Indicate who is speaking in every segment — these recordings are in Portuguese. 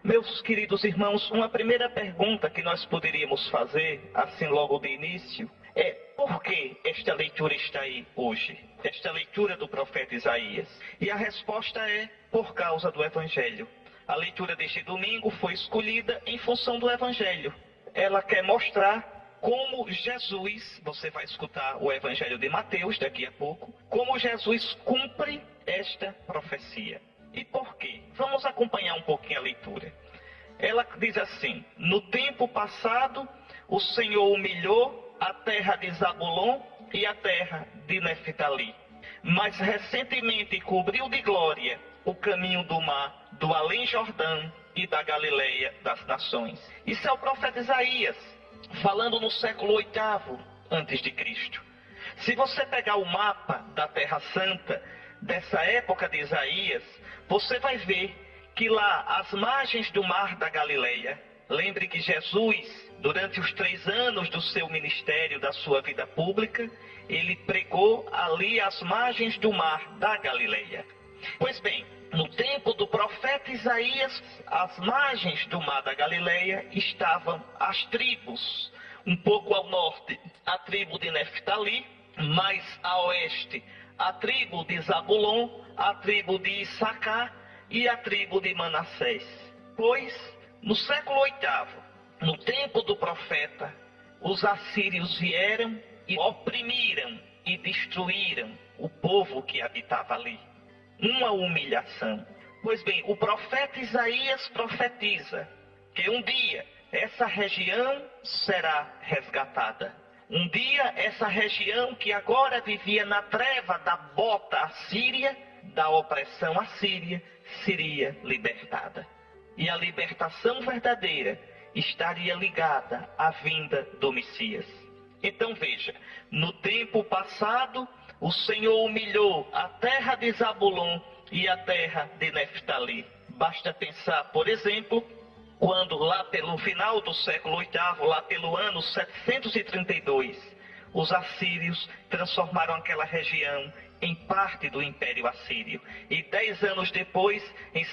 Speaker 1: Meus queridos irmãos, uma primeira pergunta que nós poderíamos fazer, assim logo de início, é por que esta leitura está aí hoje? Esta leitura do profeta Isaías. E a resposta é por causa do Evangelho. A leitura deste domingo foi escolhida em função do Evangelho. Ela quer mostrar como Jesus, você vai escutar o Evangelho de Mateus daqui a pouco, como Jesus cumpre esta profecia. E por quê? Vamos acompanhar um pouquinho a leitura. Ela diz assim: no tempo passado, o Senhor humilhou a terra de Zabulon e a terra de Neftali, mas recentemente cobriu de glória o caminho do mar, do além Jordão e da Galileia das nações. Isso é o profeta Isaías, falando no século VIII a.C. Se você pegar o mapa da Terra Santa, dessa época de Isaías, você vai ver que lá, às margens do mar da Galileia, lembre que Jesus, durante os 3 anos do seu ministério, da sua vida pública, ele pregou ali às margens do mar da Galileia. Pois bem, no tempo do profeta Isaías, às margens do mar da Galileia estavam as tribos. Um pouco ao norte, a tribo de Neftali, mais a oeste, a tribo de Zabulon, a tribo de Issacar e a tribo de Manassés. Pois, no século VIII, no tempo do profeta, os assírios vieram e oprimiram e destruíram o povo que habitava ali. Uma humilhação. Pois bem, o profeta Isaías profetiza que um dia essa região será resgatada. Um dia essa região que agora vivia na treva da bota assíria, da opressão assíria, seria libertada. E a libertação verdadeira estaria ligada à vinda do Messias. Então veja, no tempo passado, o Senhor humilhou a terra de Zabulon e a terra de Neftali. Basta pensar, por exemplo, quando lá pelo final do século VIII, lá pelo ano 732, os assírios transformaram aquela região em parte do Império Assírio. E 10 anos depois, em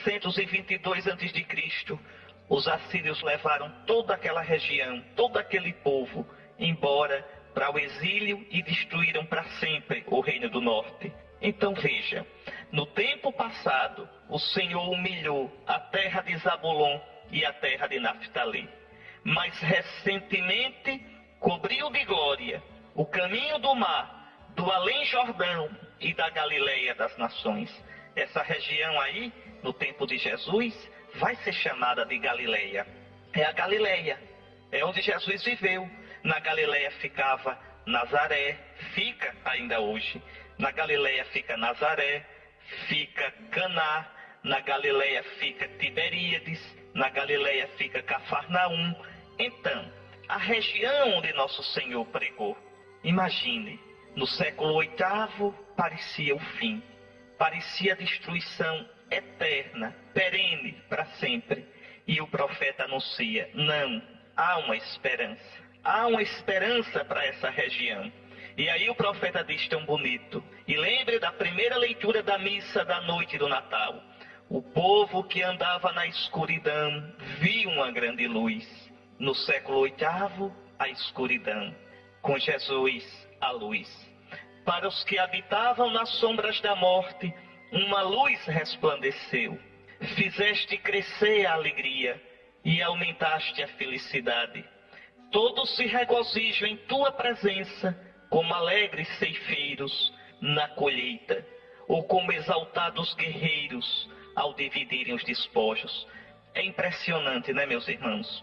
Speaker 1: 722 a.C., os assírios levaram toda aquela região, todo aquele povo, embora para o exílio e destruíram para sempre o Reino do Norte. Então veja, no tempo passado, o Senhor humilhou a terra de Zabulon e a terra de Naftali, mas recentemente cobriu de glória o caminho do mar, do além Jordão e da Galileia das nações. Essa região aí, no tempo de Jesus, vai ser chamada de Galileia. É a Galileia, é onde Jesus viveu. Na Galileia ficava Nazaré, fica ainda hoje. Na Galileia fica Nazaré, fica Caná, na Galileia fica Tiberíades, na Galileia fica Cafarnaum. Então, a região onde Nosso Senhor pregou, imagine, no século VIII parecia o fim, parecia a destruição eterna, perene, para sempre. E o profeta anuncia: não, há uma esperança. Há uma esperança para essa região. E aí o profeta diz tão bonito. E lembre da primeira leitura da missa da noite do Natal. O povo que andava na escuridão viu uma grande luz. No século VIII, a escuridão. Com Jesus, a luz. Para os que habitavam nas sombras da morte, uma luz resplandeceu. Fizeste crescer a alegria e aumentaste a felicidade. Todos se regozijam em tua presença, como alegres ceifeiros na colheita, ou como exaltados guerreiros ao dividirem os despojos. É impressionante, né, meus irmãos?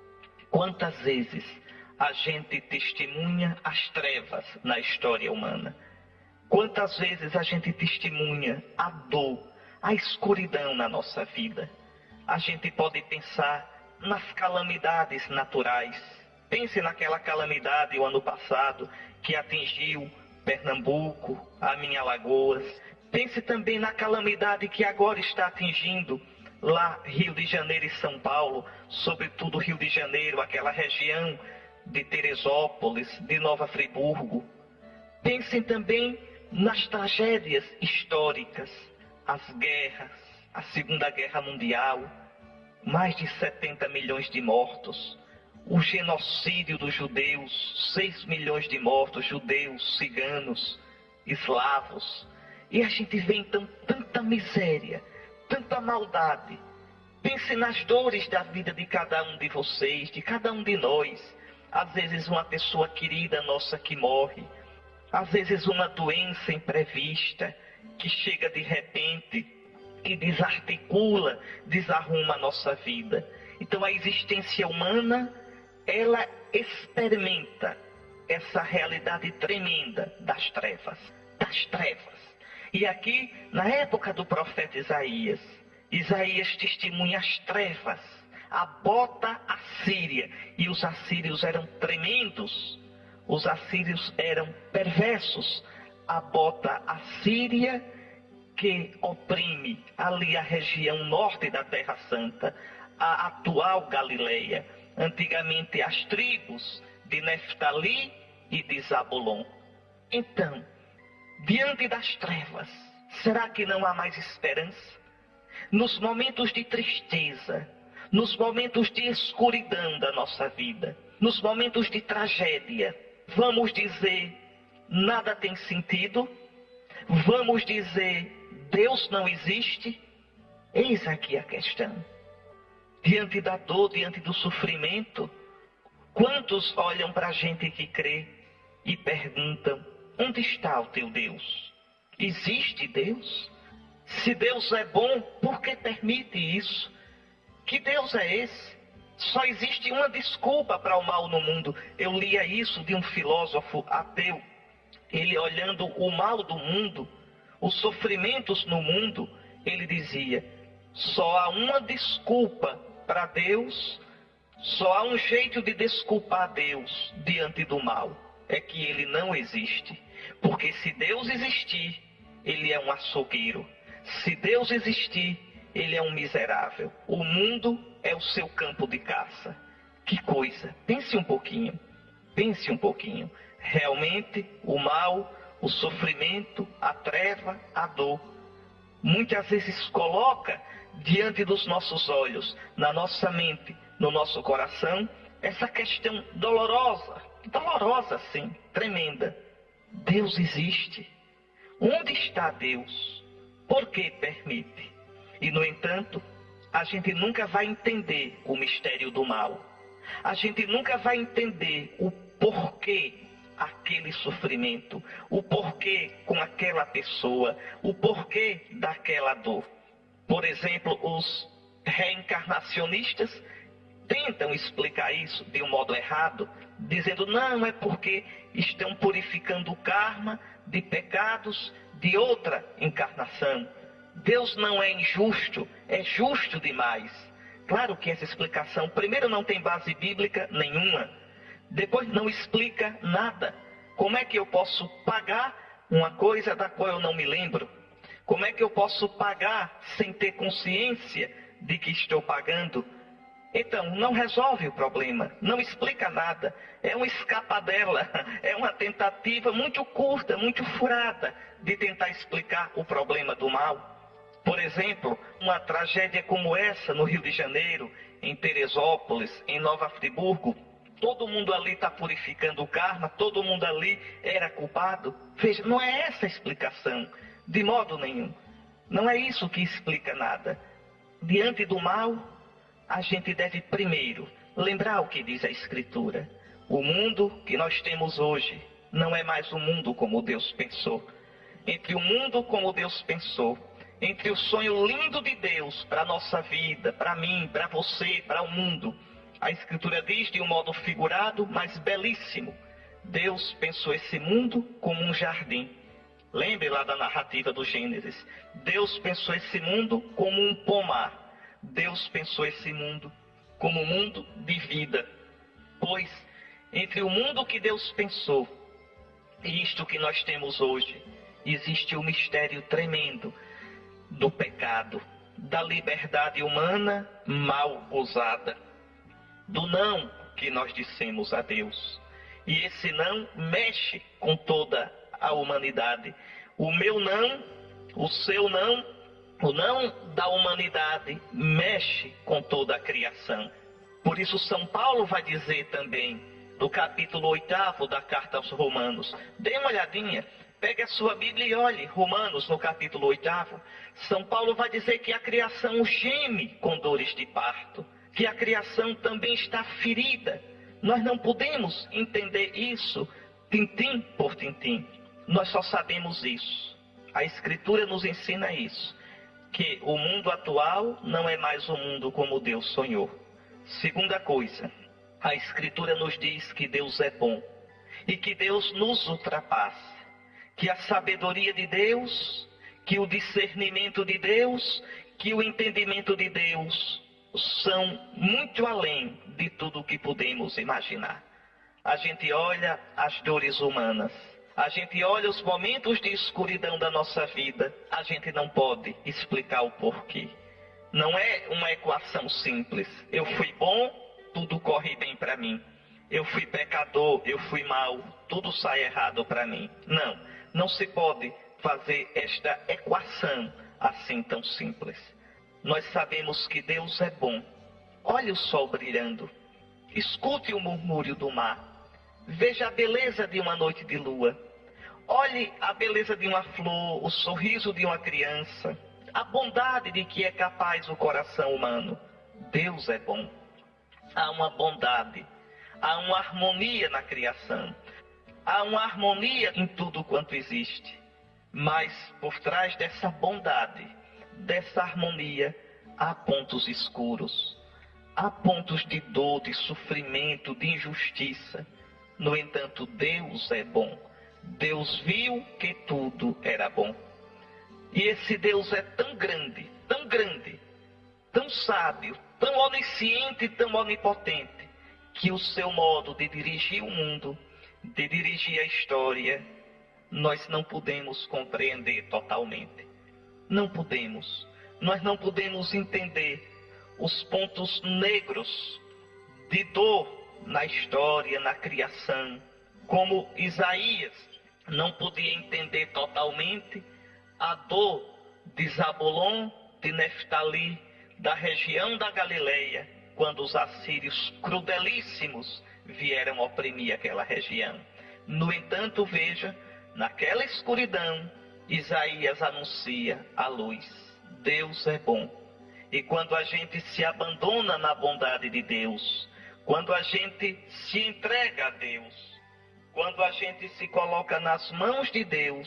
Speaker 1: Quantas vezes a gente testemunha as trevas na história humana? Quantas vezes a gente testemunha a dor, a escuridão na nossa vida? A gente pode pensar nas calamidades naturais. Pense naquela calamidade o ano passado que atingiu Pernambuco, a minha Alagoas. Pense também na calamidade que agora está atingindo lá Rio de Janeiro e São Paulo, sobretudo Rio de Janeiro, aquela região de Teresópolis, de Nova Friburgo. Pensem também nas tragédias históricas, as guerras, a Segunda Guerra Mundial, mais de 70 milhões de mortos, o genocídio dos judeus, 6 milhões de mortos, judeus, ciganos, eslavos. E a gente vê então tanta miséria, tanta maldade. Pense nas dores da vida de cada um de vocês, de cada um de nós. Às vezes uma pessoa querida nossa que morre, às vezes uma doença imprevista que chega de repente e desarticula, desarruma a nossa vida. Então a existência humana, ela experimenta essa realidade tremenda das trevas. E aqui, na época do profeta Isaías, Isaías testemunha as trevas, a bota assíria. E os assírios eram tremendos, os assírios eram perversos. A bota assíria que oprime ali a região norte da Terra Santa, a atual Galileia, antigamente as tribos de Neftali e de Zabulon. Então, diante das trevas, será que não há mais esperança? Nos momentos de tristeza, nos momentos de escuridão da nossa vida, nos momentos de tragédia, vamos dizer, nada tem sentido? Vamos dizer, Deus não existe? Eis aqui a questão. Diante da dor, diante do sofrimento, quantos olham para a gente que crê e perguntam, onde está o teu Deus? Existe Deus? Se Deus é bom, por que permite isso? Que Deus é esse? Só existe uma desculpa para o mal no mundo. Eu lia isso de um filósofo ateu. Ele olhando o mal do mundo, os sofrimentos no mundo, ele dizia, só há uma desculpa para Deus, só há um jeito de desculpar Deus diante do mal, é que ele não existe. Porque se Deus existir, ele é um açougueiro. Se Deus existir, ele é um miserável. O mundo é o seu campo de caça. Que coisa! Pense um pouquinho. Pense um pouquinho. Realmente, o mal, o sofrimento, a treva, a dor, muitas vezes coloca diante dos nossos olhos, na nossa mente, no nosso coração, essa questão dolorosa sim, tremenda. Deus existe. Onde está Deus? Por que permite? E, no entanto, a gente nunca vai entender o mistério do mal. A gente nunca vai entender o porquê aquele sofrimento, o porquê com aquela pessoa, o porquê daquela dor. Por exemplo, os reencarnacionistas tentam explicar isso de um modo errado, dizendo, não, é porque estão purificando o karma de pecados de outra encarnação. Deus não é injusto, é justo demais. Claro que essa explicação, primeiro, não tem base bíblica nenhuma, depois não explica nada. Como é que eu posso pagar uma coisa da qual eu não me lembro? Como é que eu posso pagar sem ter consciência de que estou pagando? Então, não resolve o problema, não explica nada. É uma escapadela, é uma tentativa muito curta, muito furada de tentar explicar o problema do mal. Por exemplo, uma tragédia como essa no Rio de Janeiro, em Teresópolis, em Nova Friburgo, todo mundo ali está purificando o karma, todo mundo ali era culpado. Veja, não é essa a explicação, de modo nenhum. Não é isso que explica nada. Diante do mal, a gente deve primeiro lembrar o que diz a Escritura. O mundo que nós temos hoje não é mais o mundo como Deus pensou. Entre o mundo como Deus pensou, entre o sonho lindo de Deus para a nossa vida, para mim, para você, para o mundo, a Escritura diz de um modo figurado, mas belíssimo, Deus pensou esse mundo como um jardim. Lembre lá da narrativa do Gênesis. Deus pensou esse mundo como um pomar. Deus pensou esse mundo como um mundo de vida. Pois, entre o mundo que Deus pensou e isto que nós temos hoje, existe um mistério tremendo do pecado, da liberdade humana mal usada, do não que nós dissemos a Deus. E esse não mexe com toda a humanidade. O meu não, o seu não, O não da humanidade mexe com toda a criação. Por isso São Paulo vai dizer também, no capítulo 8 da carta aos Romanos, dê uma olhadinha, pegue a sua Bíblia e olhe, Romanos no capítulo 8, São Paulo vai dizer que a criação geme com dores de parto, que a criação também está ferida. Nós não podemos entender isso tintim por tintim. Nós só sabemos isso. A Escritura nos ensina isso, que o mundo atual não é mais o mundo como Deus sonhou. Segunda coisa, a Escritura nos diz que Deus é bom e que Deus nos ultrapassa, que a sabedoria de Deus, que o discernimento de Deus, que o entendimento de Deus são muito além de tudo o que podemos imaginar. A gente olha as dores humanas, a gente olha os momentos de escuridão da nossa vida, a gente não pode explicar o porquê. Não é uma equação simples. Eu fui bom, tudo corre bem para mim. Eu fui pecador, eu fui mau, tudo sai errado para mim. Não, não se pode fazer esta equação assim tão simples. Nós sabemos que Deus é bom. Olhe o sol brilhando, escute o murmúrio do mar, veja a beleza de uma noite de lua, olhe a beleza de uma flor, o sorriso de uma criança, a bondade de que é capaz o coração humano. Deus é bom. Há uma bondade, há uma harmonia na criação, há uma harmonia em tudo quanto existe. Mas por trás dessa bondade, dessa harmonia, há pontos escuros, há pontos de dor, de sofrimento, de injustiça. No entanto, Deus é bom. Deus viu que tudo era bom. E esse Deus é tão grande, tão sábio, tão onisciente e tão onipotente, que o seu modo de dirigir o mundo, de dirigir a história, nós não podemos compreender totalmente. Não podemos. Nós não podemos entender os pontos negros de dor na história, na criação, como Isaías não podia entender totalmente a dor de Zabulon, de Neftali, da região da Galileia, quando os assírios crudelíssimos vieram oprimir aquela região. No entanto, veja, naquela escuridão, Isaías anuncia a luz. Deus é bom. E quando a gente se abandona na bondade de Deus, quando a gente se entrega a Deus, quando a gente se coloca nas mãos de Deus,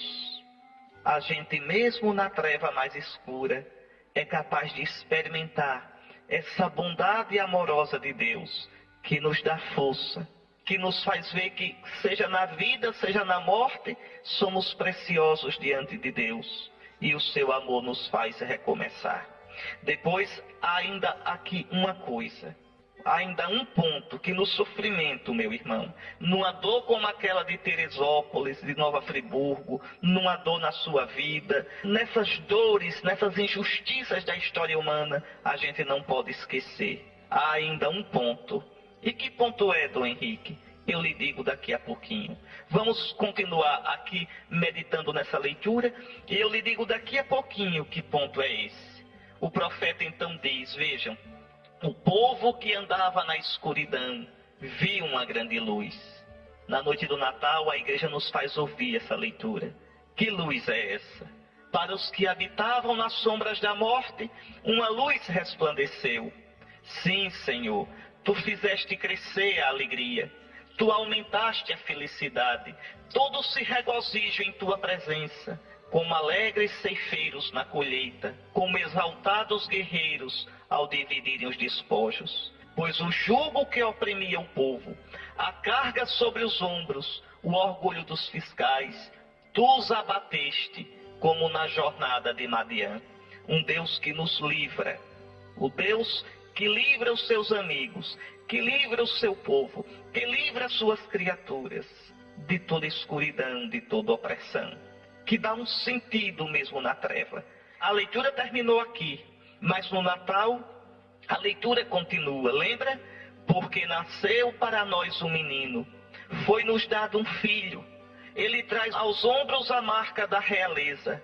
Speaker 1: a gente mesmo na treva mais escura é capaz de experimentar essa bondade amorosa de Deus, que nos dá força, que nos faz ver que, seja na vida, seja na morte, somos preciosos diante de Deus, e o seu amor nos faz recomeçar. Depois, ainda aqui uma coisa, ainda um ponto, que no sofrimento, meu irmão, numa dor como aquela de Teresópolis, de Nova Friburgo, numa dor na sua vida, nessas dores, nessas injustiças da história humana, a gente não pode esquecer. Há ainda um ponto. E que ponto é, Dom Henrique? Eu lhe digo daqui a pouquinho. Vamos continuar aqui meditando nessa leitura, e eu lhe digo daqui a pouquinho que ponto é esse. O profeta então diz, vejam, o povo que andava na escuridão viu uma grande luz. Na noite do Natal, a igreja nos faz ouvir essa leitura. Que luz é essa? Para os que habitavam nas sombras da morte, uma luz resplandeceu. Sim, Senhor, tu fizeste crescer a alegria, tu aumentaste a felicidade, todos se regozijam em tua presença, como alegres ceifeiros na colheita, como exaltados guerreiros ao dividirem os despojos. Pois o jugo que oprimia o povo, a carga sobre os ombros, o orgulho dos fiscais, tu os abateste, como na jornada de Madian. Um Deus que nos livra, o Deus que livra os seus amigos, que livra o seu povo, que livra as suas criaturas de toda escuridão, de toda opressão, que dá um sentido mesmo na treva. A leitura terminou aqui, mas no Natal a leitura continua, lembra? Porque nasceu para nós um menino, foi-nos dado um filho, ele traz aos ombros a marca da realeza,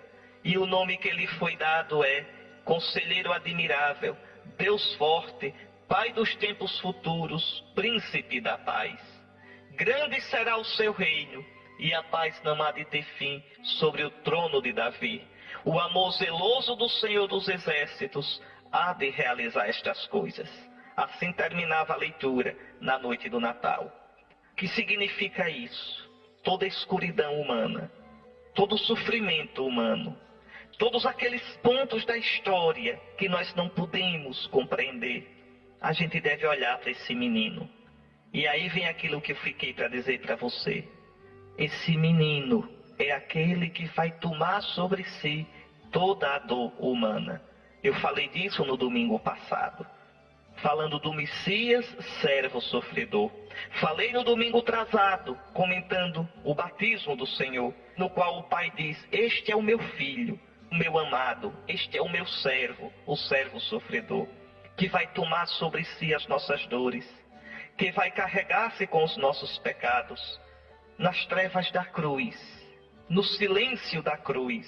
Speaker 1: E o nome que lhe foi dado é Conselheiro Admirável, Deus Forte, Pai dos tempos futuros, Príncipe da Paz. Grande será o seu reino, e a paz não há de ter fim sobre o trono de Davi. O amor zeloso do Senhor dos Exércitos há de realizar estas coisas. Assim terminava a leitura na noite do Natal. O que significa isso? Toda a escuridão humana, todo o sofrimento humano, todos aqueles pontos da história que nós não podemos compreender, a gente deve olhar para esse menino. E aí vem aquilo que eu fiquei para dizer para você. Esse menino é aquele que vai tomar sobre si toda a dor humana. Eu falei disso no domingo passado, falando do Messias, servo sofredor. Falei no domingo atrasado, comentando o batismo do Senhor, no qual o Pai diz: este é o meu filho, o meu amado, este é o meu servo, o servo sofredor, que vai tomar sobre si as nossas dores, que vai carregar-se com os nossos pecados. Nas trevas da cruz, no silêncio da cruz,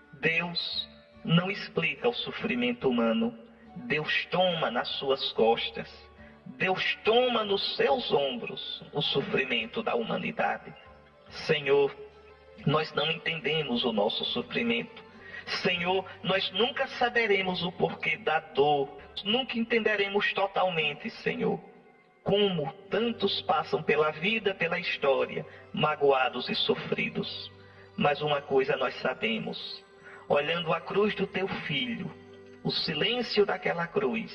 Speaker 1: Deus não explica o sofrimento humano. Deus toma nas suas costas, Deus toma nos seus ombros o sofrimento da humanidade. Senhor, nós não entendemos o nosso sofrimento. Senhor, nós nunca saberemos o porquê da dor, nunca entenderemos totalmente, Senhor, como tantos passam pela vida, pela história, magoados e sofridos. Mas uma coisa nós sabemos, olhando a cruz do teu filho, o silêncio daquela cruz,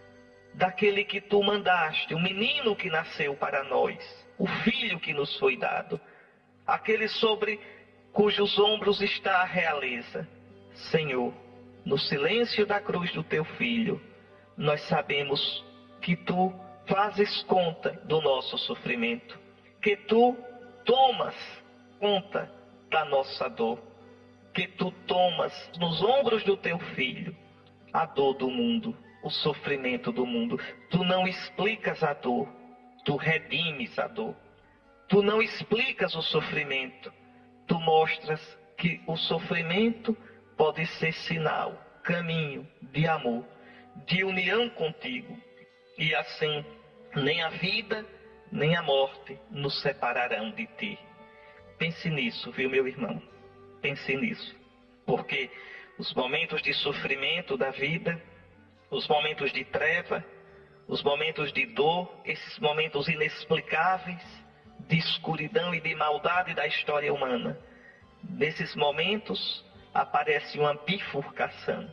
Speaker 1: daquele que tu mandaste, o menino que nasceu para nós, o filho que nos foi dado, aquele sobre cujos ombros está a realeza. Senhor, no silêncio da cruz do teu filho, nós sabemos que tu fazes conta do nosso sofrimento, que tu tomas conta da nossa dor, que tu tomas nos ombros do teu filho a dor do mundo, o sofrimento do mundo. Tu não explicas a dor, tu redimes a dor. Tu não explicas o sofrimento, tu mostras que o sofrimento pode ser sinal, caminho de amor, de união contigo. E assim, nem a vida, nem a morte nos separarão de ti. Pense nisso, viu, meu irmão? Pense nisso. Porque os momentos de sofrimento da vida, os momentos de treva, os momentos de dor, esses momentos inexplicáveis, de escuridão e de maldade da história humana, nesses momentos aparece uma bifurcação.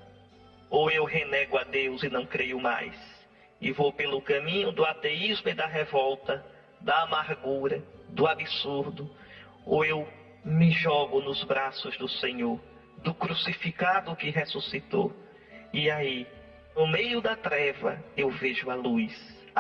Speaker 1: Ou eu renego a Deus e não creio mais, e vou pelo caminho do ateísmo e da revolta, da amargura, do absurdo, ou eu me jogo nos braços do Senhor, do crucificado que ressuscitou. E aí, no meio da treva, eu vejo a luz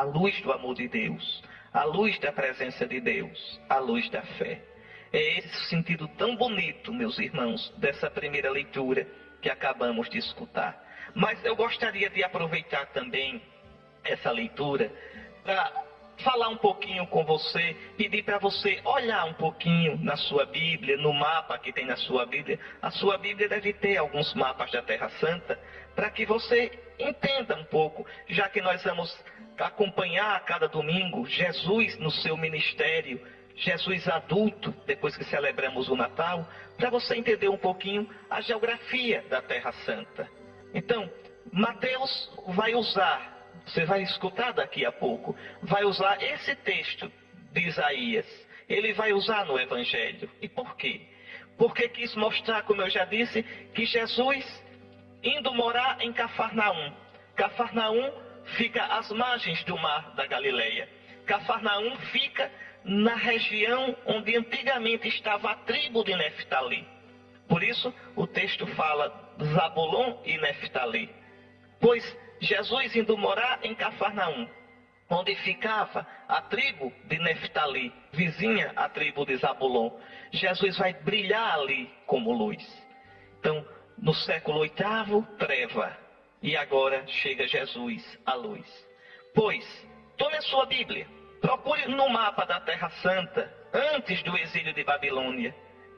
Speaker 1: do amor de Deus, a luz da presença de Deus, a luz da fé. É esse sentido tão bonito, meus irmãos, dessa primeira leitura que acabamos de escutar. Mas eu gostaria de aproveitar também essa leitura para falar um pouquinho com você, pedir para você olhar um pouquinho na sua Bíblia, no mapa que tem na sua Bíblia. A sua Bíblia deve ter alguns mapas da Terra Santa, para que você entenda um pouco, já que nós vamos acompanhar a cada domingo Jesus no seu ministério, Jesus adulto, depois que celebramos o Natal, para você entender um pouquinho a geografia da Terra Santa. Então, Mateus vai usar, você vai escutar daqui a pouco, vai usar esse texto de Isaías. Ele vai usar no Evangelho. E por quê? Porque quis mostrar, como eu já disse, que Jesus, indo morar em Cafarnaum. Cafarnaum fica às margens do mar da Galileia. Cafarnaum fica na região onde antigamente estava a tribo de Neftali. Por isso, o texto fala Zabulon e Neftali. Pois Jesus indo morar em Cafarnaum, onde ficava a tribo de Neftali, vizinha à tribo de Zabulon, Jesus vai brilhar ali como luz. Então, no século VIII, treva. E agora chega Jesus, a luz. Pois, tome a sua Bíblia, procure no mapa da Terra Santa, antes do exílio de Babilônia,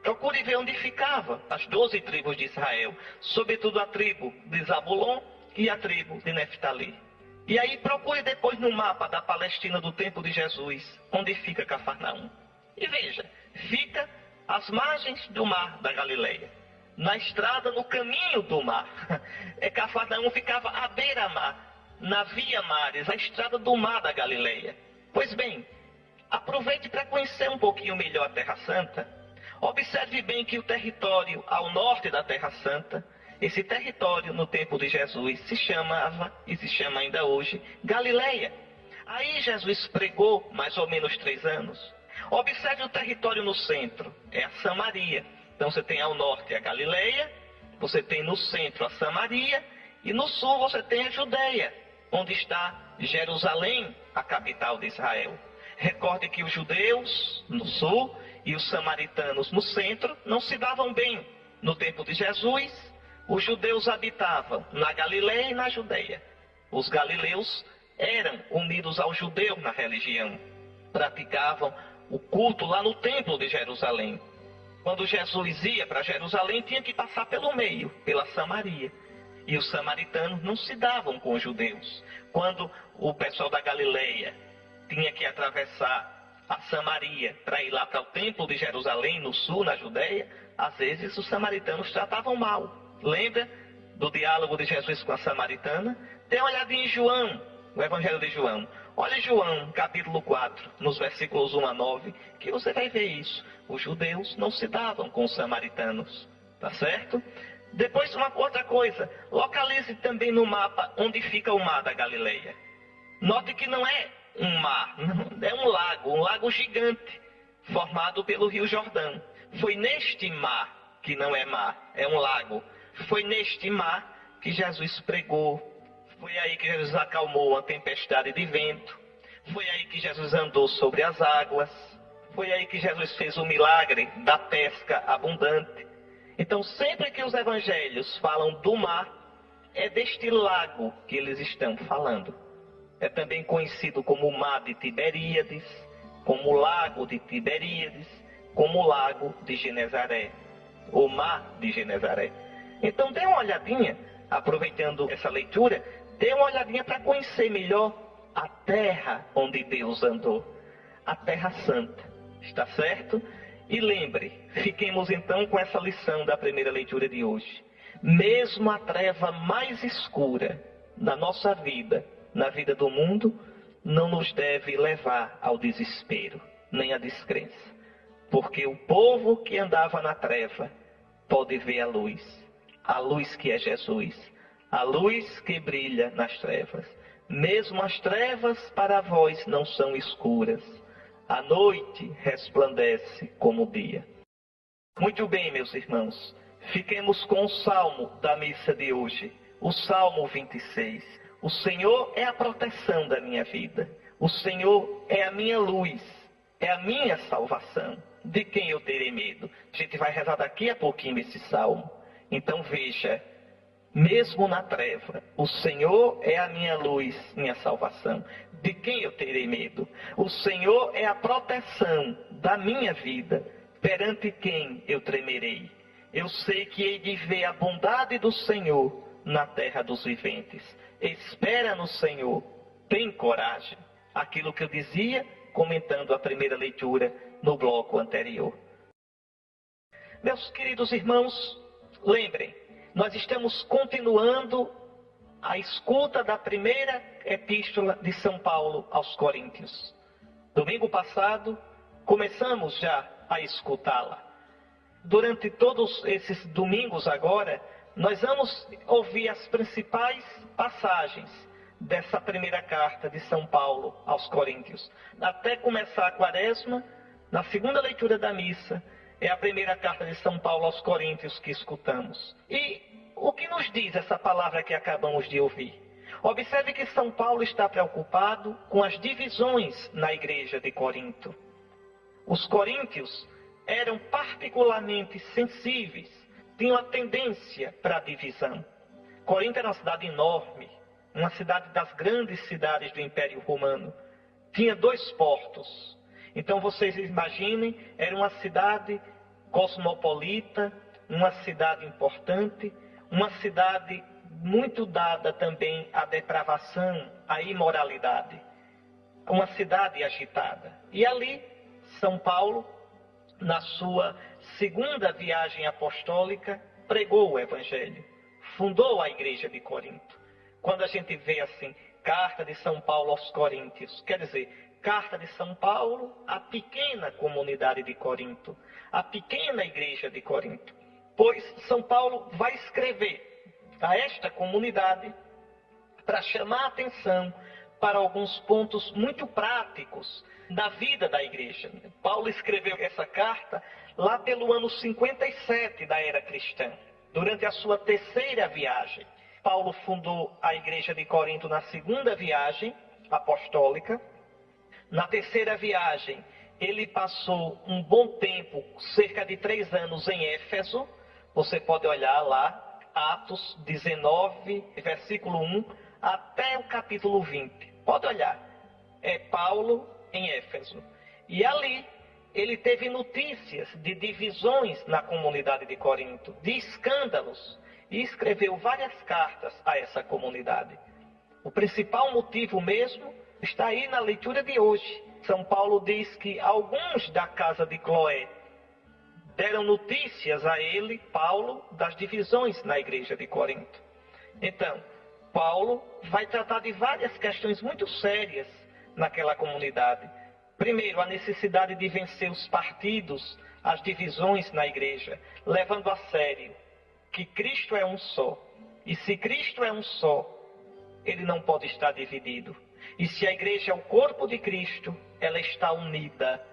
Speaker 1: Procure ver onde ficavam as 12 tribos de Israel, sobretudo a tribo de Zabulon e a tribo de Neftali. E aí procure depois no mapa da Palestina do tempo de Jesus, onde fica Cafarnaum. E veja, fica às margens do mar da Galileia, na estrada, no caminho do mar. Cafarnaum ficava à beira-mar, na Via Mares, a estrada do mar da Galileia. Pois bem, aproveite para conhecer um pouquinho melhor a Terra Santa. Observe bem que o território ao norte da Terra Santa, esse território no tempo de Jesus se chamava, e se chama ainda hoje, Galileia. Aí Jesus pregou mais ou menos 3 anos. Observe o território no centro, é a Samaria. Então você tem ao norte a Galileia, você tem no centro a Samaria, e no sul você tem a Judeia, onde está Jerusalém, a capital de Israel. Recorde que os judeus no sul e os samaritanos no centro não se davam bem. No tempo de Jesus, os judeus habitavam na Galileia e na Judeia. Os galileus eram unidos aos judeus na religião. Praticavam o culto lá no templo de Jerusalém. Quando Jesus ia para Jerusalém, tinha que passar pelo meio, pela Samaria. E os samaritanos não se davam com os judeus. Quando o pessoal da Galileia tinha que atravessar a Samaria para ir lá para o templo de Jerusalém, no sul, na Judeia, às vezes os samaritanos tratavam mal. Lembra do diálogo de Jesus com a samaritana? Dê uma olhadinha em João, o Evangelho de João. Olha João, capítulo 4, nos versículos 1 a 9, que você vai ver isso. Os judeus não se davam com os samaritanos, tá certo? Depois, uma outra coisa, localize também no mapa onde fica o mar da Galileia. Note que não é um mar, é um lago gigante, formado pelo Rio Jordão. Foi neste mar, que não é mar, é um lago, foi neste mar que Jesus pregou. Foi aí que Jesus acalmou a tempestade de vento. Foi aí que Jesus andou sobre as águas. Foi aí que Jesus fez o milagre da pesca abundante. Então, sempre que os evangelhos falam do mar, é deste lago que eles estão falando. É também conhecido como o mar de Tiberíades, como o lago de Tiberíades, como o lago de Genezaré, o mar de Genezaré. Então, dê uma olhadinha, aproveitando essa leitura, dê uma olhadinha para conhecer melhor a terra onde Deus andou, a Terra Santa, está certo? E lembre, fiquemos então com essa lição da primeira leitura de hoje. Mesmo a treva mais escura na nossa vida, na vida do mundo, não nos deve levar ao desespero, nem à descrença. Porque o povo que andava na treva pode ver a luz que é Jesus, a luz que brilha nas trevas. Mesmo as trevas para vós não são escuras, a noite resplandece como o dia. Muito bem, meus irmãos, fiquemos com o salmo da missa de hoje, o Salmo 26. O Senhor é a proteção da minha vida, o Senhor é a minha luz, é a minha salvação. De quem eu terei medo? A gente vai rezar daqui a pouquinho esse salmo. Então veja, mesmo na treva, o Senhor é a minha luz, minha salvação. De quem eu terei medo? O Senhor é a proteção da minha vida. Perante quem eu tremerei? Eu sei que hei de ver a bondade do Senhor na terra dos viventes. Espera no Senhor, tem coragem. Aquilo que eu dizia, comentando a primeira leitura no bloco anterior. Meus queridos irmãos, lembrem, nós estamos continuando a escuta da primeira epístola de São Paulo aos Coríntios. Domingo passado, começamos já a escutá-la. Durante todos esses domingos agora, nós vamos ouvir as principais passagens dessa primeira carta de São Paulo aos Coríntios. Até começar a quaresma, na segunda leitura da missa, é a primeira carta de São Paulo aos Coríntios que escutamos. E o que nos diz essa palavra que acabamos de ouvir? Observe que São Paulo está preocupado com as divisões na igreja de Corinto. Os coríntios eram particularmente sensíveis, tinham a tendência para a divisão. Corinto era uma cidade enorme, uma cidade das grandes cidades do Império Romano. Tinha 2 portos. Então vocês imaginem, era uma cidade cosmopolita, uma cidade importante, uma cidade muito dada também à depravação, à imoralidade. Uma cidade agitada. E ali, São Paulo, na sua segunda viagem apostólica, pregou o Evangelho, fundou a igreja de Corinto. Quando a gente vê assim, carta de São Paulo aos Coríntios, quer dizer, carta de São Paulo à pequena comunidade de Corinto, à pequena igreja de Corinto. Pois São Paulo vai escrever a esta comunidade para chamar a atenção para alguns pontos muito práticos da vida da igreja. Paulo escreveu essa carta lá pelo ano 57 da era cristã, durante a sua terceira viagem. Paulo fundou a igreja de Corinto na segunda viagem apostólica. Na terceira viagem, ele passou um bom tempo, cerca de 3 anos, em Éfeso. Você pode olhar lá, Atos 19, versículo 1, até o capítulo 20. Pode olhar. É Paulo em Éfeso. E ali ele teve notícias de divisões na comunidade de Corinto, de escândalos, e escreveu várias cartas a essa comunidade. O principal motivo mesmo está aí na leitura de hoje. São Paulo diz que alguns da casa de Cloé deram notícias a ele, Paulo, das divisões na igreja de Corinto. Então, Paulo vai tratar de várias questões muito sérias naquela comunidade. Primeiro, a necessidade de vencer os partidos, as divisões na igreja, levando a sério que Cristo é um só. E se Cristo é um só, ele não pode estar dividido. E se a igreja é o corpo de Cristo, ela está unida,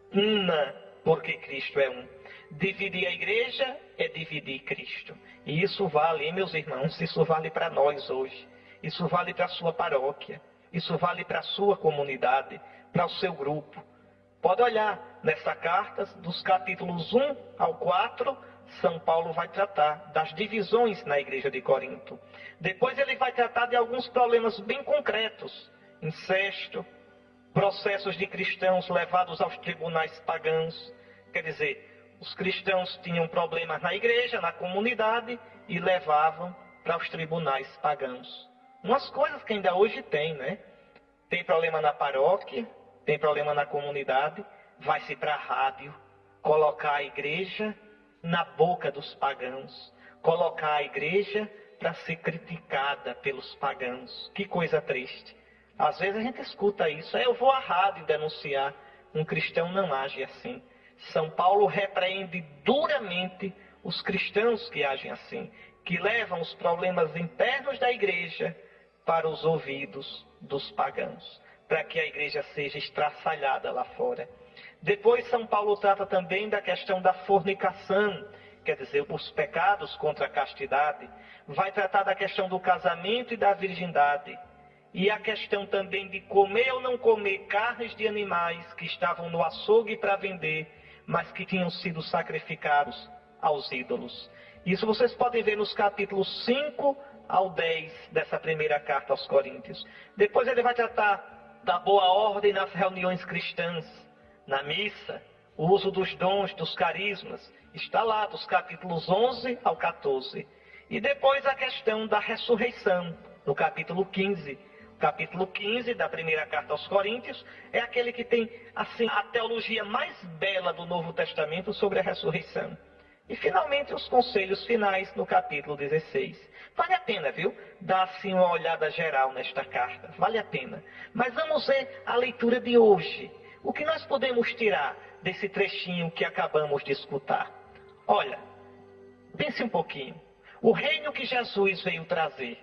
Speaker 1: una, porque Cristo é um. Dividir a igreja é dividir Cristo. E isso vale, hein, meus irmãos? Isso vale para nós hoje. Isso vale para a sua paróquia. Isso vale para a sua comunidade, para o seu grupo. Pode olhar nessa carta, dos capítulos 1 ao 4, São Paulo vai tratar das divisões na igreja de Corinto. Depois ele vai tratar de alguns problemas bem concretos. Incesto, processos de cristãos levados aos tribunais pagãos. Quer dizer, os cristãos tinham problemas na igreja, na comunidade, e levavam para os tribunais pagãos. Umas coisas que ainda hoje tem, né? Tem problema na paróquia, tem problema na comunidade, vai-se para a rádio, colocar a igreja na boca dos pagãos, colocar a igreja para ser criticada pelos pagãos. Que coisa triste. Às vezes a gente escuta isso, eu vou à rádio denunciar. Um cristão não age assim. São Paulo repreende duramente os cristãos que agem assim, que levam os problemas internos da igreja para os ouvidos dos pagãos, para que a igreja seja estraçalhada lá fora. Depois São Paulo trata também da questão da fornicação, quer dizer, os pecados contra a castidade. Vai tratar da questão do casamento e da virgindade. E a questão também de comer ou não comer carnes de animais que estavam no açougue para vender, mas que tinham sido sacrificados aos ídolos. Isso vocês podem ver nos capítulos 5 ao 10 dessa primeira carta aos Coríntios. Depois ele vai tratar da boa ordem nas reuniões cristãs, na missa, o uso dos dons, dos carismas. Está lá dos capítulos 11 ao 14. E depois a questão da ressurreição, no capítulo 15. O capítulo 15 da primeira carta aos Coríntios é aquele que tem assim a teologia mais bela do Novo Testamento sobre a ressurreição. E finalmente os conselhos finais no capítulo 16. Vale a pena, viu? Dar assim uma olhada geral nesta carta. Vale a pena. Mas vamos ver a leitura de hoje. O que nós podemos tirar desse trechinho que acabamos de escutar? Olha, pense um pouquinho. O reino que Jesus veio trazer,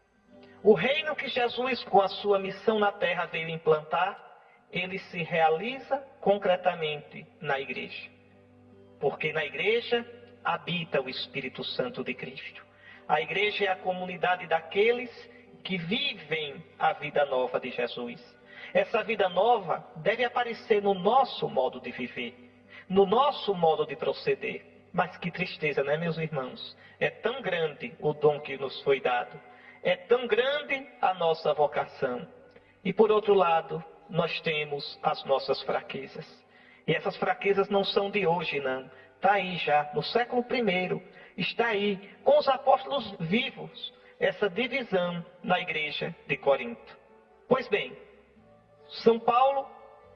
Speaker 1: o reino que Jesus, com a sua missão na terra, veio implantar, ele se realiza concretamente na igreja. Porque na igreja habita o Espírito Santo de Cristo. A igreja é a comunidade daqueles que vivem a vida nova de Jesus. Essa vida nova deve aparecer no nosso modo de viver, no nosso modo de proceder. Mas que tristeza, né, meus irmãos? É tão grande o dom que nos foi dado. É tão grande a nossa vocação. E por outro lado, nós temos as nossas fraquezas. E essas fraquezas não são de hoje, não. Está aí já, no século I, está aí, com os apóstolos vivos, essa divisão na igreja de Corinto. Pois bem, São Paulo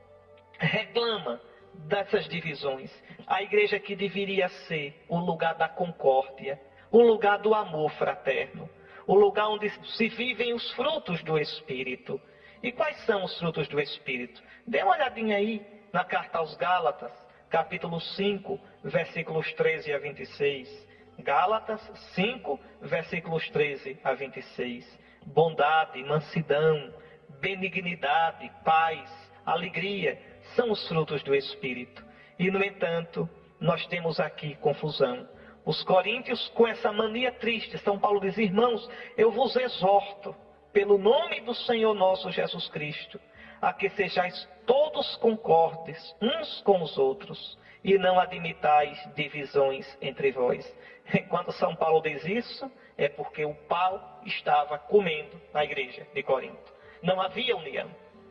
Speaker 1: reclama dessas divisões. A igreja que deveria ser o lugar da concórdia, o lugar do amor fraterno, o lugar onde se vivem os frutos do Espírito. E quais são os frutos do Espírito? Dê uma olhadinha aí na carta aos Gálatas, capítulo 5, versículos 13 a 26. Gálatas 5, versículos 13 a 26. Bondade, mansidão, benignidade, paz, alegria, são os frutos do Espírito. E, no entanto, nós temos aqui confusão. Os coríntios, com essa mania triste, São Paulo diz: irmãos, eu vos exorto, pelo nome do Senhor nosso Jesus Cristo, a que sejais todos concordes uns com os outros, e não admitais divisões entre vós. Enquanto São Paulo diz isso, é porque o pau estava comendo na igreja de Corinto. Não havia união.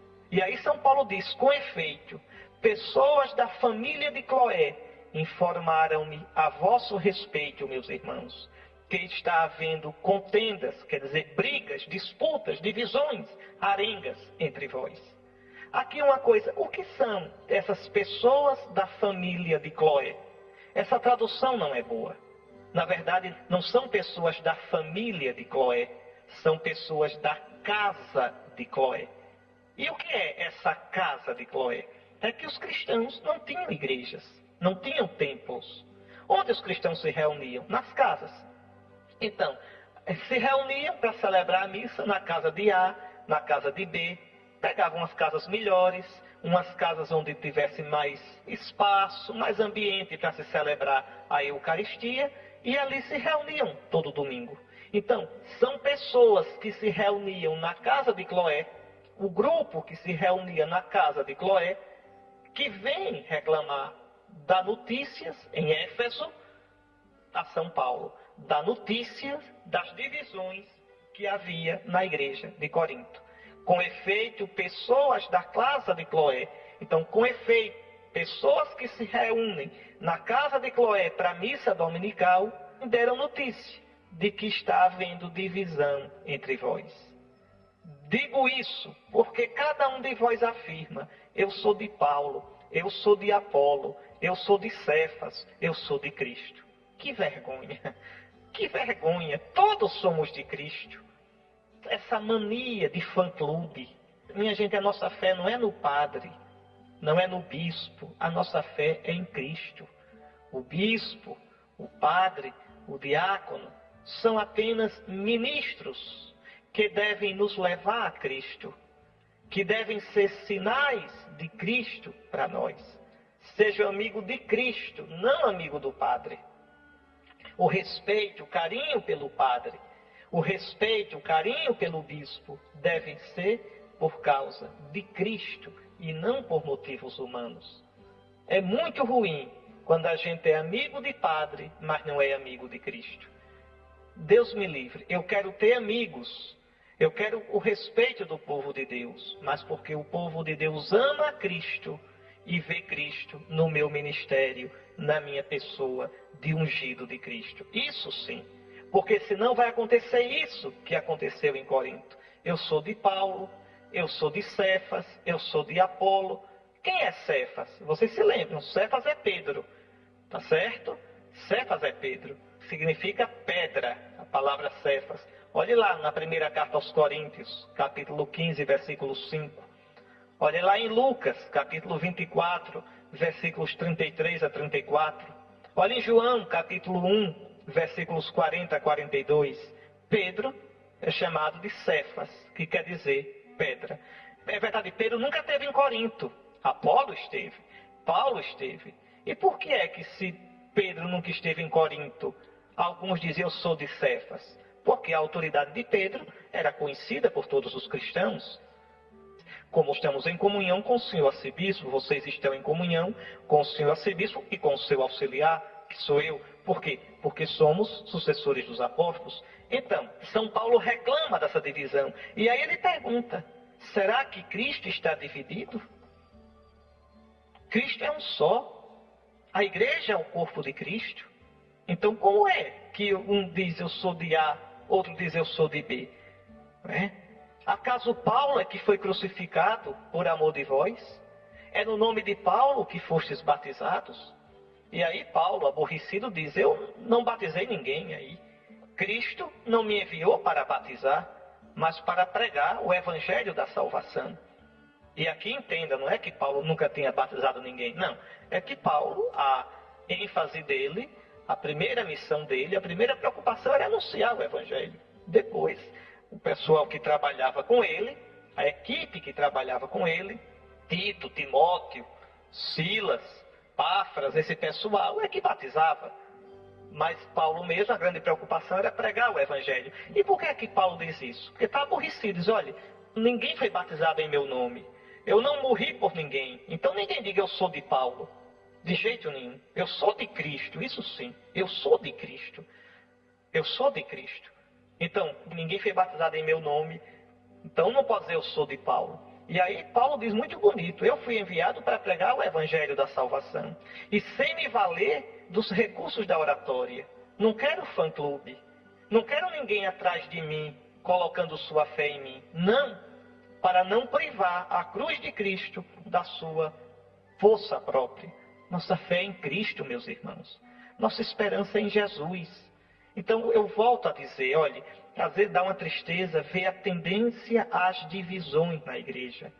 Speaker 1: E aí São Paulo diz: com efeito, pessoas da família de Cloé informaram-me a vosso respeito, meus irmãos, que está havendo contendas, quer dizer, brigas, disputas, divisões, arengas entre vós. Aqui uma coisa: o que são essas pessoas da família de Cloé? Essa tradução não é boa. Na verdade, não são pessoas da família de Cloé, são pessoas da casa de Cloé. E o que é essa casa de Cloé? É que os cristãos não tinham igrejas, não tinham templos. Onde os cristãos se reuniam? Nas casas. Então, se reuniam para celebrar a missa na casa de A, na casa de B, pegavam as casas melhores, umas casas onde tivesse mais espaço, mais ambiente para se celebrar a Eucaristia, e ali se reuniam todo domingo. Então, são pessoas que se reuniam na casa de Cloé, o grupo que se reunia na casa de Cloé, que vem reclamar, dá notícias em Éfeso a São Paulo, dá notícias das divisões que havia na igreja de Corinto. Com efeito, pessoas da casa de Cloé, então, com efeito, pessoas que se reúnem na casa de Cloé para a missa dominical, deram notícia de que está havendo divisão entre vós. Digo isso porque cada um de vós afirma: eu sou de Paulo, eu sou de Apolo, eu sou de Cefas, eu sou de Cristo. Que vergonha! Que vergonha! Todos somos de Cristo. Essa mania de fã-clube. Minha gente, a nossa fé não é no padre, não é no bispo. A nossa fé é em Cristo. O bispo, o padre, o diácono são apenas ministros que devem nos levar a Cristo, que devem ser sinais de Cristo para nós. Seja amigo de Cristo, não amigo do padre. O respeito, o carinho pelo padre, o respeito, o carinho pelo bispo devem ser por causa de Cristo e não por motivos humanos. É muito ruim quando a gente é amigo de padre, mas não é amigo de Cristo. Deus me livre. Eu quero ter amigos, eu quero o respeito do povo de Deus, mas porque o povo de Deus ama a Cristo e vê Cristo no meu ministério, na minha pessoa de ungido de Cristo. Isso sim. Porque senão vai acontecer isso que aconteceu em Corinto. Eu sou de Paulo, eu sou de Cefas, eu sou de Apolo. Quem é Cefas? Vocês se lembram, Cefas é Pedro, tá certo? Cefas é Pedro, significa pedra, a palavra Cefas. Olhe lá na primeira carta aos Coríntios, capítulo 15, versículo 5. Olhe lá em Lucas, capítulo 24, versículos 33 a 34. Olhe em João, capítulo 1, versículos 40 a 42. Pedro é chamado de Cefas, que quer dizer pedra. É verdade, Pedro nunca esteve em Corinto. Apolo esteve, Paulo esteve. E por que é que se Pedro nunca esteve em Corinto, alguns dizem: eu sou de Cefas? Porque a autoridade de Pedro era conhecida por todos os cristãos. Como estamos em comunhão com o senhor arcebispo, vocês estão em comunhão com o senhor arcebispo e com o seu auxiliar, que sou eu. Por quê? Porque somos sucessores dos apóstolos. Então, São Paulo reclama dessa divisão. E aí ele pergunta: será que Cristo está dividido? Cristo é um só. A igreja é o corpo de Cristo. Então, como é que um diz eu sou de A, outro diz eu sou de B? Acaso Paulo é que foi crucificado por amor de vós? É no nome de Paulo que fostes batizados? E aí Paulo, aborrecido, diz, eu não batizei ninguém aí. Cristo não me enviou para batizar, mas para pregar o evangelho da salvação. E aqui entenda, não é que Paulo nunca tenha batizado ninguém, não. É que Paulo, a ênfase dele, a primeira missão dele, a primeira preocupação era anunciar o evangelho. Depois, o pessoal que trabalhava com ele, a equipe que trabalhava com ele, Tito, Timóteo, Silas, Páfras, esse pessoal é que batizava. Mas Paulo mesmo, a grande preocupação era pregar o evangelho. E por que é que Paulo diz isso? Porque está aborrecido, diz, olha, ninguém foi batizado em meu nome. Eu não morri por ninguém. Então ninguém diga eu sou de Paulo. De jeito nenhum. Eu sou de Cristo, isso sim. Eu sou de Cristo. Eu sou de Cristo. Então, ninguém foi batizado em meu nome. Então não pode dizer eu sou de Paulo. E aí Paulo diz muito bonito, eu fui enviado para pregar o evangelho da salvação. E sem me valer dos recursos da oratória. Não quero fã-clube. Não quero ninguém atrás de mim, colocando sua fé em mim. Não, para não privar a cruz de Cristo da sua força própria. Nossa fé é em Cristo, meus irmãos. Nossa esperança é em Jesus. Então eu volto a dizer, olha, às vezes dá uma tristeza ver a tendência às divisões na igreja.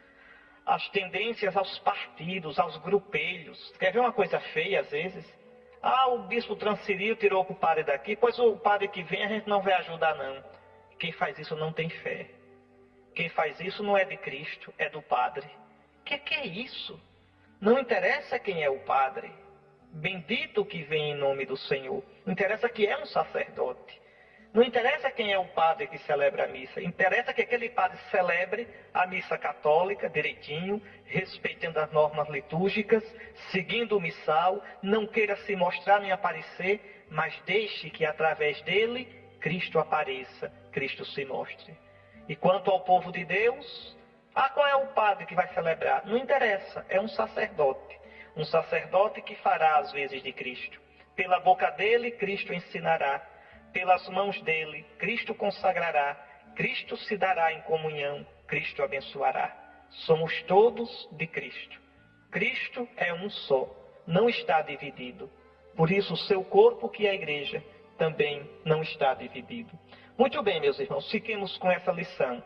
Speaker 1: As tendências aos partidos, aos grupelhos. Quer ver uma coisa feia às vezes? O bispo transferiu, tirou para o padre daqui, pois o padre que vem a gente não vai ajudar não. Quem faz isso não tem fé. Quem faz isso não é de Cristo, é do padre. Que é isso? Não interessa quem é o padre. Bendito que vem em nome do Senhor. Não interessa que é um sacerdote. Não interessa quem é o padre que celebra a missa. Interessa que aquele padre celebre a missa católica direitinho, respeitando as normas litúrgicas, seguindo o missal, não queira se mostrar nem aparecer, mas deixe que através dele Cristo apareça, Cristo se mostre. E quanto ao povo de Deus, qual é o padre que vai celebrar? Não interessa, é um sacerdote. Um sacerdote que fará as vezes de Cristo. Pela boca dele, Cristo ensinará. Pelas mãos dele, Cristo consagrará, Cristo se dará em comunhão, Cristo abençoará. Somos todos de Cristo. Cristo é um só, não está dividido. Por isso, o seu corpo, que é a igreja, também não está dividido. Muito bem, meus irmãos, fiquemos com essa lição.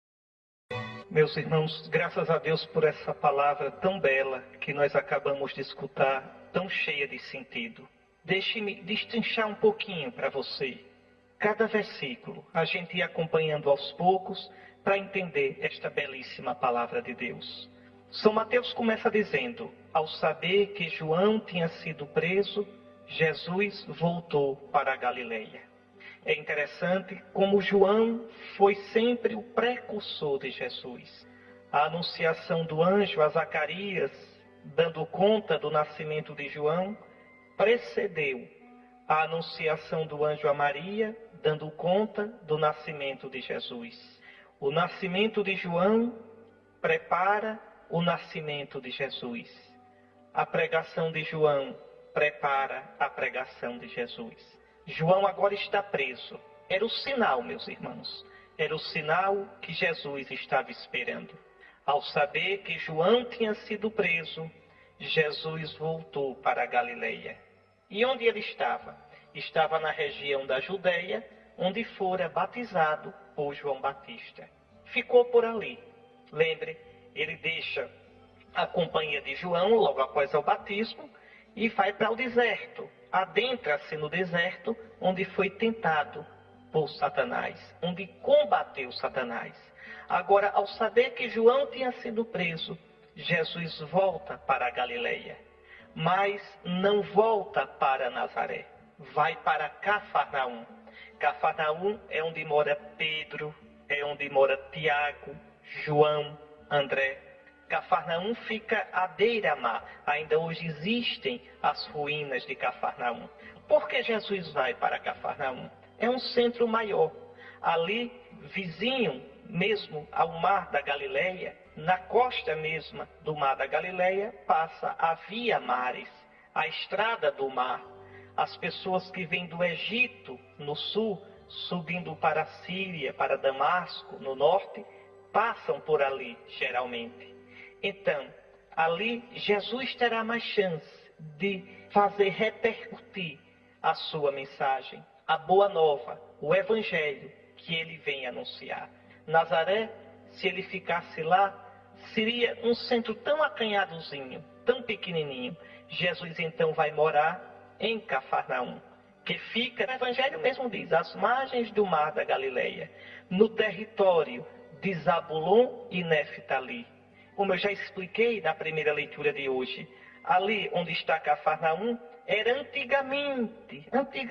Speaker 1: Meus irmãos, graças a Deus por essa palavra tão bela que nós acabamos de escutar, tão cheia de sentido. Deixe-me destrinchar um pouquinho para você. Cada versículo, a gente ir acompanhando aos poucos para entender esta belíssima palavra de Deus. São Mateus começa dizendo, ao saber que João tinha sido preso, Jesus voltou para a Galileia. É interessante como João foi sempre o precursor de Jesus. A anunciação do anjo a Zacarias, dando conta do nascimento de João, precedeu a anunciação do anjo a Maria, dando conta do nascimento de Jesus. O nascimento de João prepara o nascimento de Jesus. A pregação de João prepara a pregação de Jesus. João agora está preso. Era o sinal, meus irmãos. Era o sinal que Jesus estava esperando. Ao saber que João tinha sido preso, Jesus voltou para a Galileia. E onde ele estava? Estava na região da Judeia, onde fora batizado por João Batista. Ficou por ali. Lembre, ele deixa a companhia de João logo após o batismo e vai para o deserto. Adentra-se no deserto, onde foi tentado por Satanás, onde combateu Satanás. Agora, ao saber que João tinha sido preso, Jesus volta para a Galileia. Mas não volta para Nazaré, vai para Cafarnaum. Cafarnaum é onde mora Pedro, é onde mora Tiago, João, André. Cafarnaum fica à beira-mar. Ainda hoje existem as ruínas de Cafarnaum. Por que Jesus vai para Cafarnaum? É um centro maior. Ali, vizinho mesmo ao mar da Galileia, na costa mesma do mar da Galileia, passa a Via Maris, a estrada do mar. As pessoas que vêm do Egito, no sul, subindo para a Síria, para Damasco, no norte, passam por ali, geralmente. Então, ali Jesus terá mais chance de fazer repercutir a sua mensagem, a boa nova, o evangelho que ele vem anunciar. Nazaré, se ele ficasse lá, seria um centro tão acanhadozinho, tão pequenininho. Jesus então vai morar em Cafarnaum, que fica, o evangelho mesmo diz, às margens do mar da Galileia, no território de Zabulon e Neftali. Como eu já expliquei na primeira leitura de hoje, ali onde está Cafarnaum, era antigamente,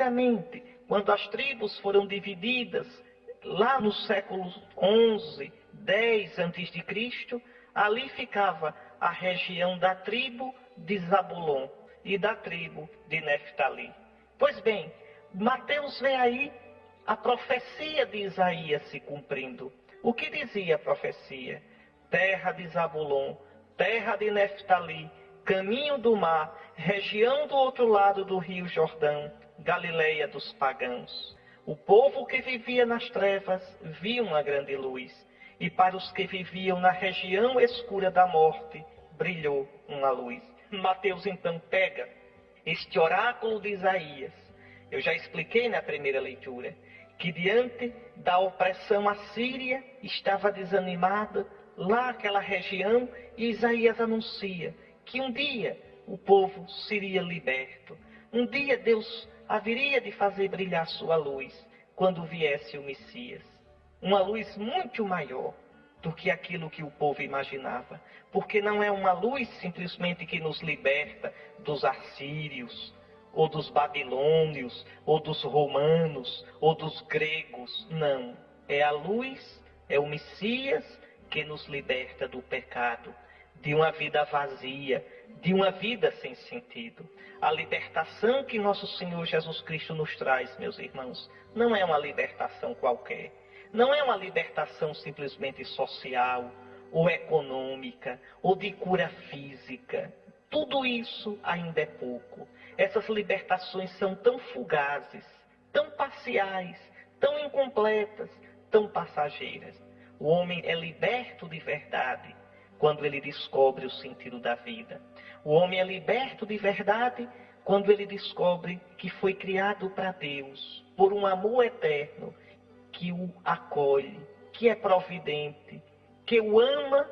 Speaker 1: quando as tribos foram divididas, lá no século 11, 10 a.C., ali ficava a região da tribo de Zabulon e da tribo de Neftali. Pois bem, Mateus vê aí a profecia de Isaías se cumprindo. O que dizia a profecia? Terra de Zabulon, terra de Neftali, caminho do mar, região do outro lado do rio Jordão, Galileia dos pagãos. O povo que vivia nas trevas viu uma grande luz, e para os que viviam na região escura da morte, brilhou uma luz. Mateus então pega este oráculo de Isaías. Eu já expliquei na primeira leitura que diante da opressão assíria estava desanimada lá aquela região, e Isaías anuncia que um dia o povo seria liberto. Um dia Deus haveria de fazer brilhar sua luz quando viesse o Messias. Uma luz muito maior do que aquilo que o povo imaginava. Porque não é uma luz simplesmente que nos liberta dos assírios, ou dos babilônios, ou dos romanos, ou dos gregos. Não. É a luz, é o Messias que nos liberta do pecado, de uma vida vazia, de uma vida sem sentido. A libertação que nosso Senhor Jesus Cristo nos traz, meus irmãos, não é uma libertação qualquer. Não é uma libertação simplesmente social, ou econômica, ou de cura física. Tudo isso ainda é pouco. Essas libertações são tão fugazes, tão parciais, tão incompletas, tão passageiras. O homem é liberto de verdade quando ele descobre o sentido da vida. O homem é liberto de verdade quando ele descobre que foi criado para Deus, por um amor eterno, que o acolhe, que é providente, que o ama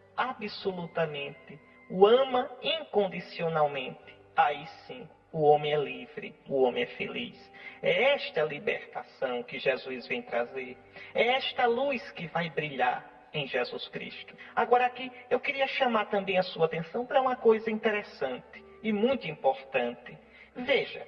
Speaker 1: absolutamente, o ama incondicionalmente. Aí sim, o homem é livre, o homem é feliz. É esta libertação que Jesus vem trazer. É esta luz que vai brilhar em Jesus Cristo. Agora aqui, eu queria chamar também a sua atenção para uma coisa interessante e muito importante. Veja,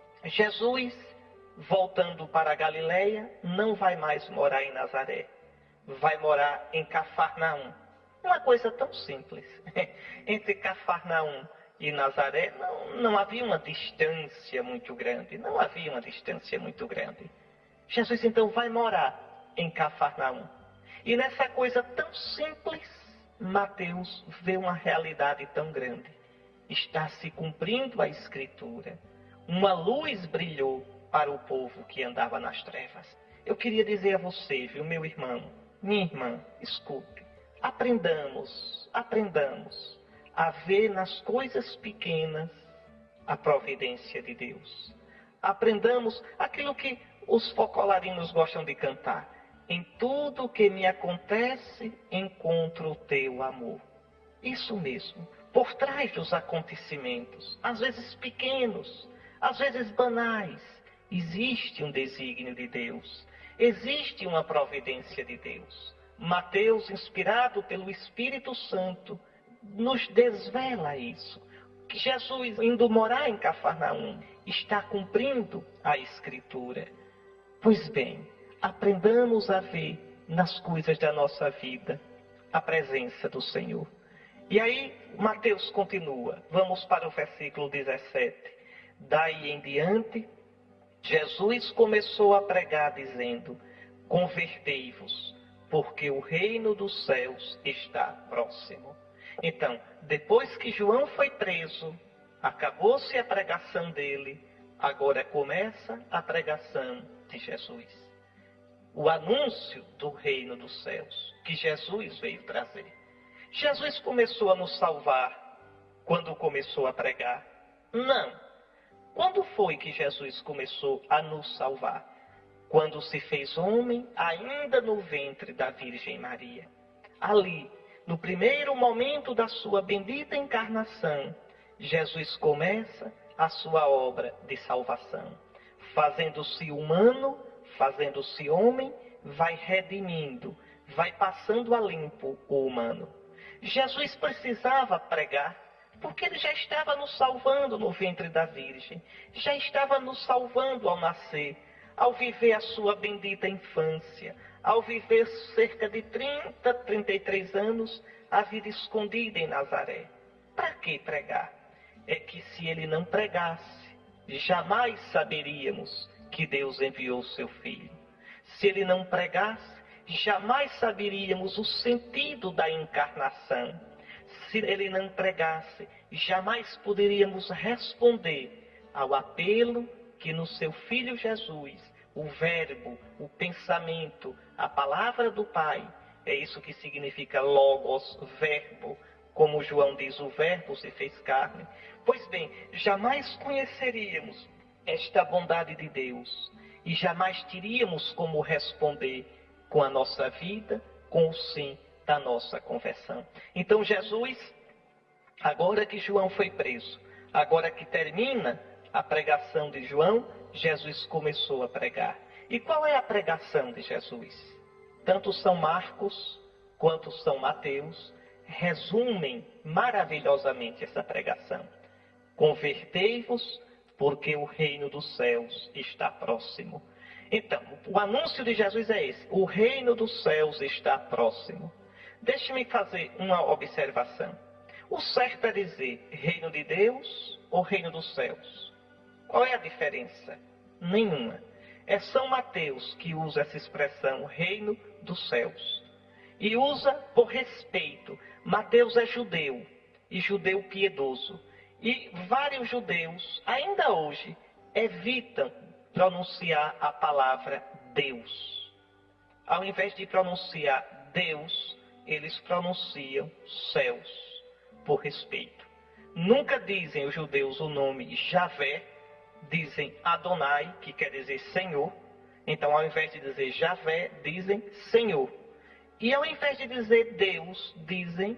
Speaker 1: Jesus, voltando para a Galileia, não vai mais morar em Nazaré. Vai morar em Cafarnaum. Uma coisa tão simples. Entre Cafarnaum e Nazaré não havia uma distância muito grande. Não havia uma distância muito grande. Jesus então vai morar em Cafarnaum. E nessa coisa tão simples, Mateus vê uma realidade tão grande. Está se cumprindo a Escritura. Uma luz brilhou para o povo que andava nas trevas. Eu queria dizer a você, viu, meu irmão, minha irmã, escute. Aprendamos a ver nas coisas pequenas a providência de Deus. Aprendamos aquilo que os focolarinos gostam de cantar. Em tudo que me acontece, encontro o teu amor. Isso mesmo. Por trás dos acontecimentos, às vezes pequenos, às vezes banais, existe um desígnio de Deus. Existe uma providência de Deus. Mateus, inspirado pelo Espírito Santo, nos desvela isso. Que Jesus, indo morar em Cafarnaum, está cumprindo a Escritura. Pois bem, aprendamos a ver nas coisas da nossa vida a presença do Senhor. E aí, Mateus continua. Vamos para o versículo 17. Daí em diante, Jesus começou a pregar dizendo: convertei-vos, porque o reino dos céus está próximo. Então, depois que João foi preso, Acabou-se a pregação dele, agora começa a pregação de Jesus. O anúncio do reino dos céus, que Jesus veio trazer. Jesus começou a nos salvar quando começou a pregar? Não. Quando foi que Jesus começou a nos salvar? Quando se fez homem, ainda no ventre da Virgem Maria. Ali, no primeiro momento da sua bendita encarnação, Jesus começa a sua obra de salvação. Fazendo-se humano, fazendo-se homem, vai redimindo, vai passando a limpo o humano. Jesus precisava pregar, porque ele já estava nos salvando no ventre da Virgem, já estava nos salvando ao nascer, ao viver a sua bendita infância, ao viver cerca de 33 anos, a vida escondida em Nazaré. Para que pregar? É que se ele não pregasse, jamais saberíamos que Deus enviou seu Filho. Se ele não pregasse, jamais saberíamos o sentido da encarnação. Se ele não pregasse, jamais poderíamos responder ao apelo que no seu Filho Jesus, o verbo, o pensamento, a palavra do Pai, é isso que significa logos, verbo, como João diz, o verbo se fez carne. Pois bem, jamais conheceríamos esta bondade de Deus e jamais teríamos como responder com a nossa vida, com o sim da nossa conversão. Então Jesus, agora que João foi preso, agora que termina a pregação de João, Jesus começou a pregar. E qual é a pregação de Jesus? Tanto São Marcos quanto São Mateus resumem maravilhosamente essa pregação. Convertei-vos, porque o reino dos céus está próximo. Então, o anúncio de Jesus é esse: o reino dos céus está próximo. Deixe-me fazer uma observação. O certo é dizer reino de Deus ou reino dos céus? Qual é a diferença? Nenhuma. É São Mateus que usa essa expressão reino dos céus. E usa por respeito. Mateus é judeu, e judeu piedoso. E vários judeus, ainda hoje, evitam pronunciar a palavra Deus. Ao invés de pronunciar Deus, eles pronunciam céus, por respeito. Nunca dizem os judeus o nome Javé, dizem Adonai, que quer dizer Senhor. Então, ao invés de dizer Javé, dizem Senhor. E ao invés de dizer Deus, dizem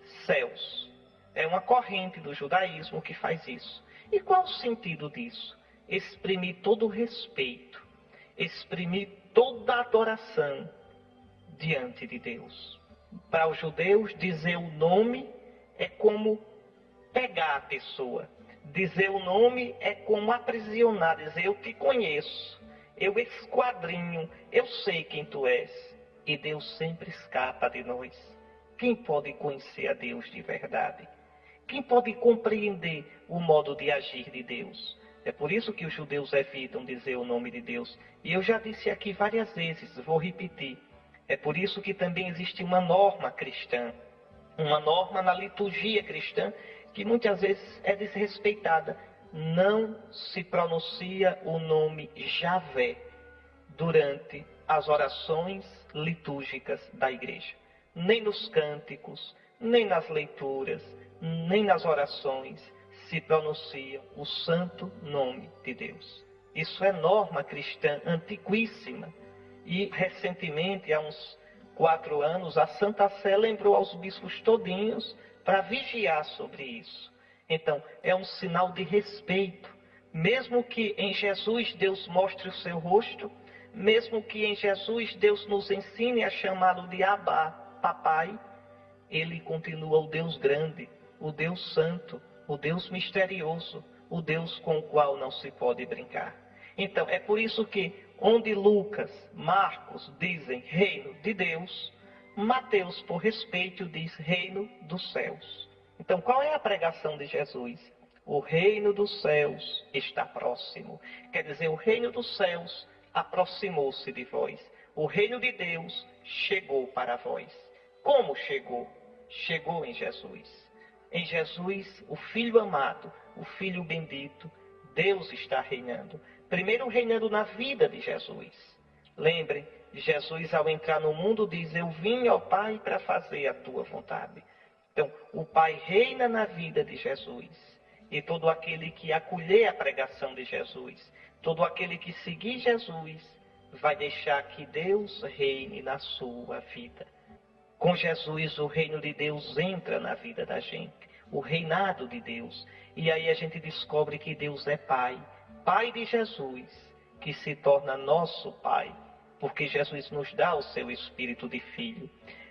Speaker 1: céus. É uma corrente do judaísmo que faz isso. E qual o sentido disso? Exprimir todo o respeito, exprimir toda a adoração diante de Deus. Para os judeus, dizer o nome é como pegar a pessoa. Dizer o nome é como aprisionar, dizer eu te conheço, eu esquadrinho, eu sei quem tu és. E Deus sempre escapa de nós. Quem pode conhecer a Deus de verdade? Quem pode compreender o modo de agir de Deus? É por isso que os judeus evitam dizer o nome de Deus. E eu já disse aqui várias vezes, vou repetir. É por isso que também existe uma norma cristã, uma norma na liturgia cristã, que muitas vezes é desrespeitada. Não se pronuncia o nome Javé durante as orações litúrgicas da igreja. Nem nos cânticos, nem nas leituras, nem nas orações se pronuncia o santo nome de Deus. Isso é norma cristã antiquíssima. E recentemente, há uns 4 anos, a Santa Sé lembrou aos bispos todinhos para vigiar sobre isso. Então, é um sinal de respeito. Mesmo que em Jesus Deus mostre o seu rosto, mesmo que em Jesus Deus nos ensine a chamá-lo de Abba, papai, ele continua o Deus grande, o Deus santo, o Deus misterioso, o Deus com o qual não se pode brincar. Então, é por isso que onde Lucas, Marcos dizem reino de Deus, Mateus, por respeito, diz reino dos céus. Então, qual é a pregação de Jesus? O reino dos céus está próximo. Quer dizer, o reino dos céus aproximou-se de vós. O reino de Deus chegou para vós. Como chegou? Chegou em Jesus. Em Jesus, o Filho amado, o Filho bendito, Deus está reinando. Primeiro reinando na vida de Jesus. Lembrem, Jesus ao entrar no mundo diz, eu vim, ó Pai, para fazer a tua vontade. Então, o Pai reina na vida de Jesus. E todo aquele que acolher a pregação de Jesus, todo aquele que seguir Jesus, vai deixar que Deus reine na sua vida. Com Jesus, o reino de Deus entra na vida da gente, o reinado de Deus. E aí a gente descobre que Deus é Pai, Pai de Jesus, que se torna nosso Pai, porque Jesus nos dá o seu espírito de filho.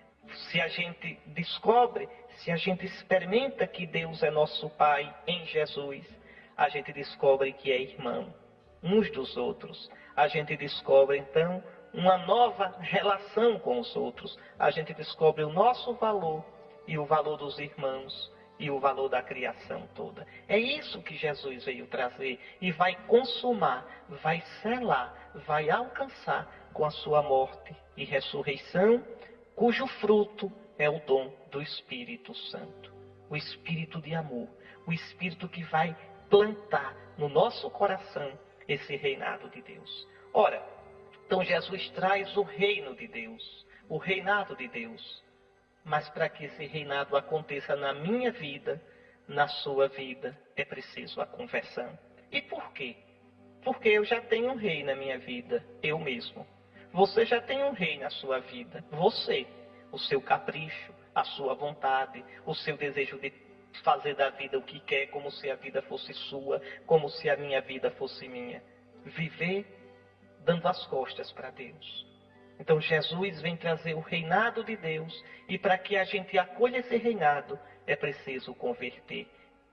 Speaker 1: Se a gente descobre, se a gente experimenta que Deus é nosso Pai em Jesus, a gente descobre que é irmão uns dos outros. A gente descobre, então, uma nova relação com os outros. A gente descobre o nosso valor e o valor dos irmãos e o valor da criação toda. É isso que Jesus veio trazer e vai consumar, vai selar, vai alcançar com a sua morte e ressurreição, cujo fruto é o dom do Espírito Santo. O Espírito de amor, o Espírito que vai plantar no nosso coração esse reinado de Deus. Ora, então Jesus traz o reino de Deus, o reinado de Deus. Mas para que esse reinado aconteça na minha vida, na sua vida, é preciso a conversão. E por quê? Porque eu já tenho um rei na minha vida, eu mesmo. Você já tem um rei na sua vida, você. O seu capricho, a sua vontade, o seu desejo de fazer da vida o que quer, como se a vida fosse sua, como se a minha vida fosse minha. Viver dando as costas para Deus. Então Jesus vem trazer o reinado de Deus, e para que a gente acolha esse reinado, é preciso converter.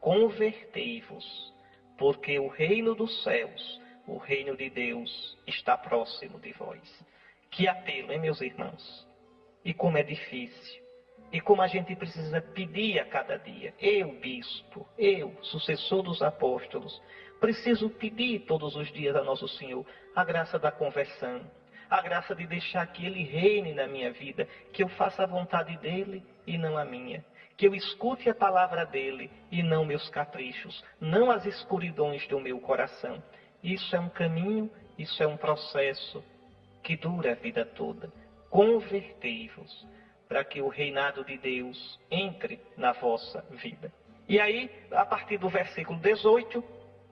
Speaker 1: Convertei-vos, porque o reino dos céus, o reino de Deus, está próximo de vós. Que apelo, hein, meus irmãos? E como é difícil. E como a gente precisa pedir a cada dia. Eu, bispo, eu, sucessor dos apóstolos, preciso pedir todos os dias a Nosso Senhor a graça da conversão, a graça de deixar que Ele reine na minha vida, que eu faça a vontade dEle e não a minha, que eu escute a palavra dEle e não meus caprichos, não as escuridões do meu coração. Isso é um caminho, isso é um processo que dura a vida toda. Convertei-vos, para que o reinado de Deus entre na vossa vida. E aí, a partir do versículo 18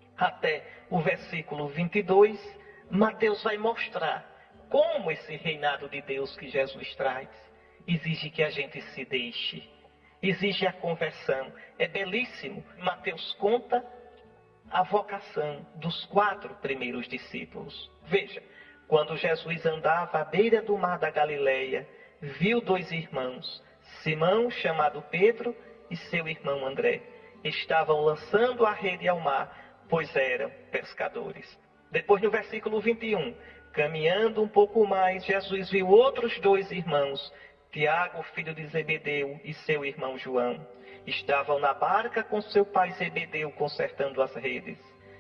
Speaker 1: até o versículo 22, Mateus vai mostrar como esse reinado de Deus que Jesus traz exige que a gente se deixe, exige a conversão. É belíssimo. Mateus conta a vocação dos 4 primeiros discípulos. Veja, quando Jesus andava à beira do mar da Galileia, viu 2 irmãos, Simão, chamado Pedro, e seu irmão André. Estavam lançando a rede ao mar, pois eram pescadores. Depois, no versículo 21, caminhando um pouco mais, Jesus viu outros 2 irmãos, Tiago, filho de Zebedeu, e seu irmão João. Estavam na barca com seu pai Zebedeu, consertando as redes.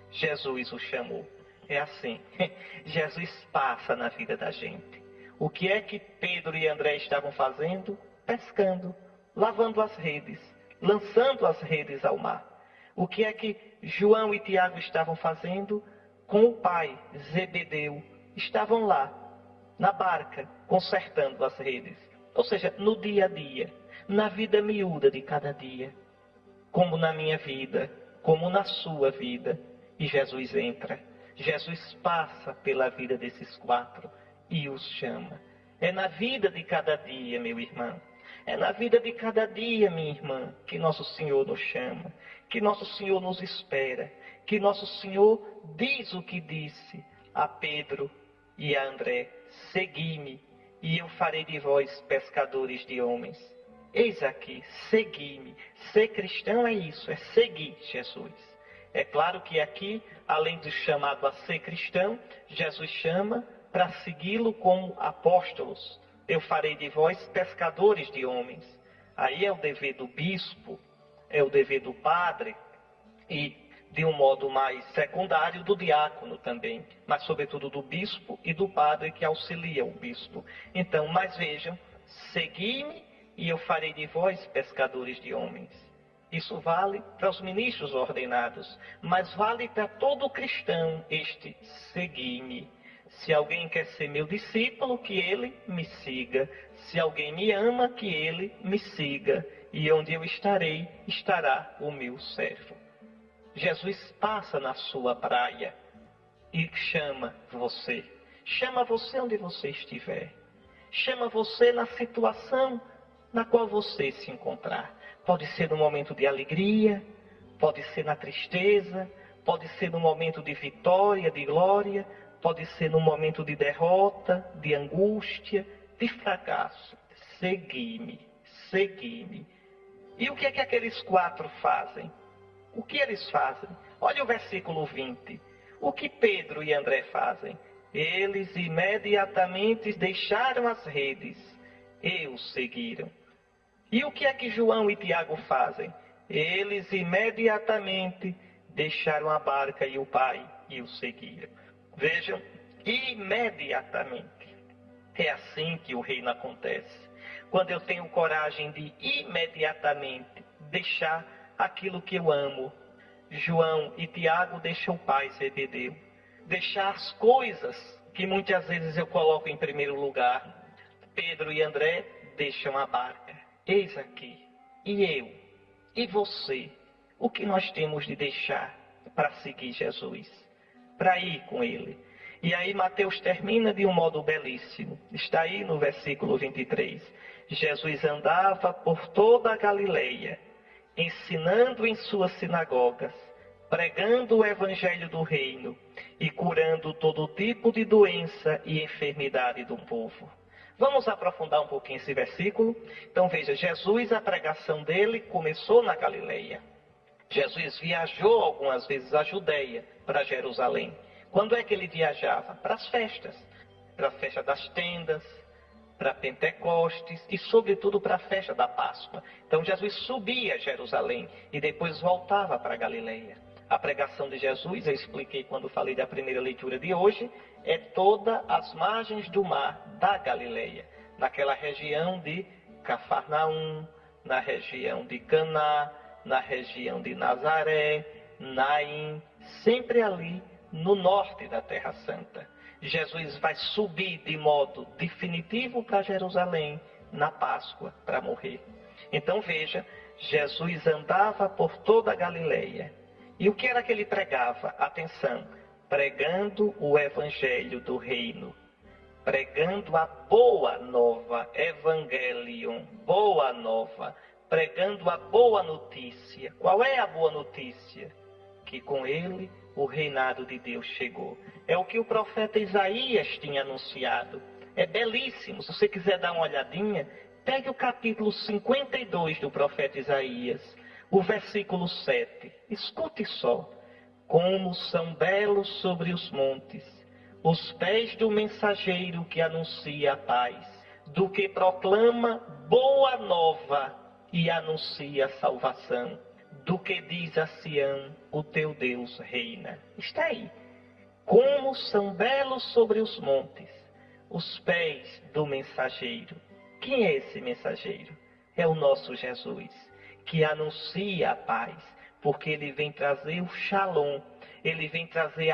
Speaker 1: Jesus os chamou. É assim, Jesus passa na vida da gente. O que é que Pedro e André estavam fazendo? Pescando, lavando as redes, lançando as redes ao mar. O que é que João e Tiago estavam fazendo? Com o pai, Zebedeu, estavam lá, na barca, consertando as redes. Ou seja, no dia a dia, na vida miúda de cada dia. Como na minha vida, como na sua vida. E Jesus entra. Jesus passa pela vida desses 4 e os chama. É na vida de cada dia, meu irmão. É na vida de cada dia, minha irmã, que Nosso Senhor nos chama, que Nosso Senhor nos espera, que Nosso Senhor diz o que disse a Pedro e a André: segui-me, e eu farei de vós pescadores de homens. Eis aqui, segui-me. Ser cristão é isso, é seguir Jesus. É claro que aqui, além do chamado a ser cristão, Jesus chama para segui-lo como apóstolos. Eu farei de vós pescadores de homens. Aí é o dever do bispo, é o dever do padre e, de um modo mais secundário, do diácono também, mas sobretudo do bispo e do padre que auxilia o bispo. Então, mas vejam, segui-me e eu farei de vós pescadores de homens. Isso vale para os ministros ordenados, mas vale para todo cristão este segui-me. Se alguém quer ser meu discípulo, que ele me siga. Se alguém me ama, que ele me siga. E onde eu estarei, estará o meu servo. Jesus passa na sua praia e chama você. Chama você onde você estiver. Chama você na situação na qual você se encontrar. Pode ser no momento de alegria, pode ser na tristeza, pode ser no momento de vitória, de glória, pode ser no momento de derrota, de angústia, de fracasso. Segui-me, segui-me. E o que é que aqueles 4 fazem? O que eles fazem? Olha o versículo 20. O que Pedro e André fazem? Eles imediatamente deixaram as redes e o seguiram. E o que é que João e Tiago fazem? Eles imediatamente deixaram a barca e o pai e o seguiram. Vejam, imediatamente. É assim que o reino acontece. Quando eu tenho coragem de imediatamente deixar aquilo que eu amo. João e Tiago deixam o pai, Zebedeu. Deixar as coisas que muitas vezes eu coloco em primeiro lugar. Pedro e André deixam a barca. Eis aqui. E eu? E você? O que nós temos de deixar para seguir Jesus? Para ir com Ele? E aí Mateus termina de um modo belíssimo. Está aí no versículo 23. Jesus andava por toda a Galileia, ensinando em suas sinagogas, pregando o evangelho do reino e curando todo tipo de doença e enfermidade do povo. Vamos aprofundar um pouquinho esse versículo? Então veja, Jesus, a pregação dele começou na Galileia. Jesus viajou algumas vezes à Judeia, para Jerusalém. Quando é que ele viajava? Para as festas. Para a festa das tendas, para Pentecostes e sobretudo para a festa da Páscoa. Então Jesus subia a Jerusalém e depois voltava para a Galileia. A pregação de Jesus, eu expliquei quando falei da primeira leitura de hoje, é todas as margens do mar da Galileia, naquela região de Cafarnaum, na região de Caná, na região de Nazaré, Naim, sempre ali no norte da Terra Santa. Jesus vai subir de modo definitivo para Jerusalém na Páscoa para morrer. Então veja, Jesus andava por toda a Galileia. E o que era que ele pregava? Atenção, pregando o evangelho do reino, pregando a boa nova, evangelion, boa nova, pregando a boa notícia. Qual é a boa notícia? Que com ele o reinado de Deus chegou. É o que o profeta Isaías tinha anunciado. É belíssimo. Se você quiser dar uma olhadinha, pegue o capítulo 52 do profeta Isaías, o versículo 7. Escute só. Como são belos sobre os montes os pés do mensageiro que anuncia a paz, do que proclama boa nova e anuncia a salvação, do que diz a Sião, o teu Deus reina. Está aí. Como são belos sobre os montes os pés do mensageiro. Quem é esse mensageiro? É o nosso Jesus, que anuncia a paz, porque ele vem trazer o shalom, ele vem trazer a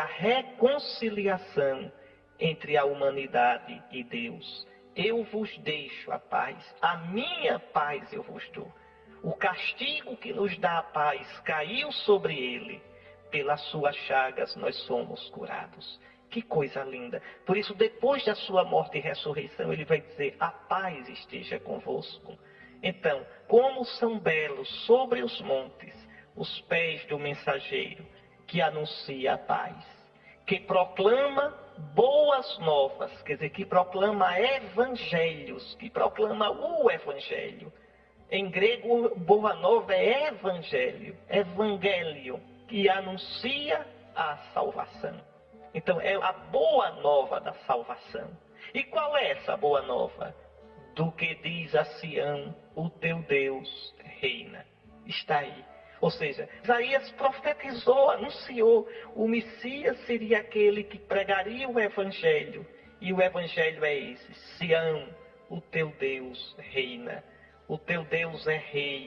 Speaker 1: reconciliação entre a humanidade e Deus. Eu vos deixo a paz, a minha paz eu vos dou. O castigo que nos dá a paz caiu sobre ele, pelas suas chagas nós somos curados. Que coisa linda! Por isso, depois da sua morte e ressurreição, ele vai dizer, a paz esteja convosco. Então, como são belos sobre os montes os pés do mensageiro que anuncia a paz, que proclama boas novas, quer dizer, que proclama evangelhos, que proclama o evangelho. Em grego, boa nova é evangelho, evangelho, que anuncia a salvação. Então, é a boa nova da salvação. E qual é essa boa nova? Do que diz a Sião, o teu Deus reina. Está aí. Ou seja, Isaías profetizou, anunciou, o Messias seria aquele que pregaria o Evangelho. E o Evangelho é esse, Sião, o teu Deus reina. O teu Deus é rei.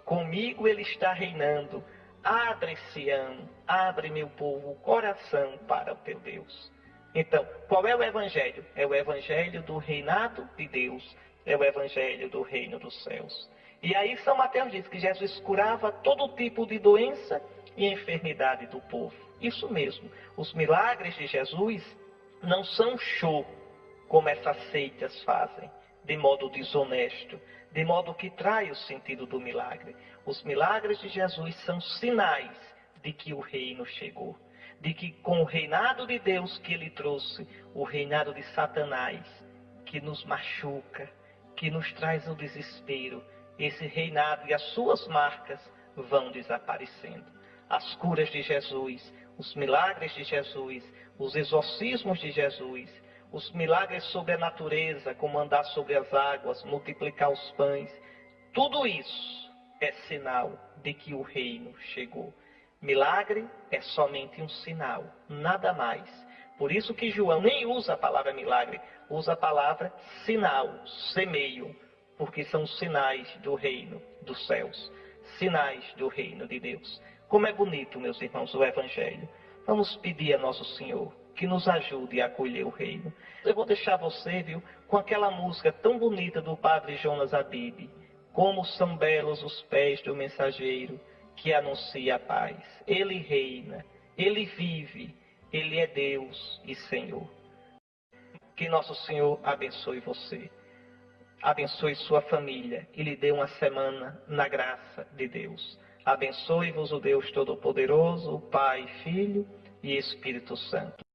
Speaker 1: Comigo ele está reinando. Abre, Sião, abre, meu povo, o coração para o teu Deus. Então, qual é o evangelho? É o evangelho do reinado de Deus. É o evangelho do reino dos céus. E aí São Mateus diz que Jesus curava todo tipo de doença e enfermidade do povo. Isso mesmo. Os milagres de Jesus não são show, como essas seitas fazem, de modo desonesto, de modo que trai o sentido do milagre. Os milagres de Jesus são sinais de que o reino chegou, de que com o reinado de Deus que ele trouxe, o reinado de Satanás, que nos machuca, que nos traz o desespero, esse reinado e as suas marcas vão desaparecendo. As curas de Jesus, os milagres de Jesus, os exorcismos de Jesus, os milagres sobre a natureza, como andar sobre as águas, multiplicar os pães, tudo isso é sinal de que o reino chegou. Milagre é somente um sinal, nada mais. Por isso que João nem usa a palavra milagre, usa a palavra sinal, semeio, porque são sinais do reino dos céus, sinais do reino de Deus. Como é bonito, meus irmãos, o Evangelho. Vamos pedir a Nosso Senhor que nos ajude a acolher o reino. Eu vou deixar você, viu, com aquela música tão bonita do Padre Jonas Abib. Como são belos os pés do mensageiro que anuncia a paz. Ele reina, ele vive, ele é Deus e Senhor. Que Nosso Senhor abençoe você. Abençoe sua família e lhe dê uma semana na graça de Deus. Abençoe-vos o Deus Todo-Poderoso, o Pai, Filho e Espírito Santo.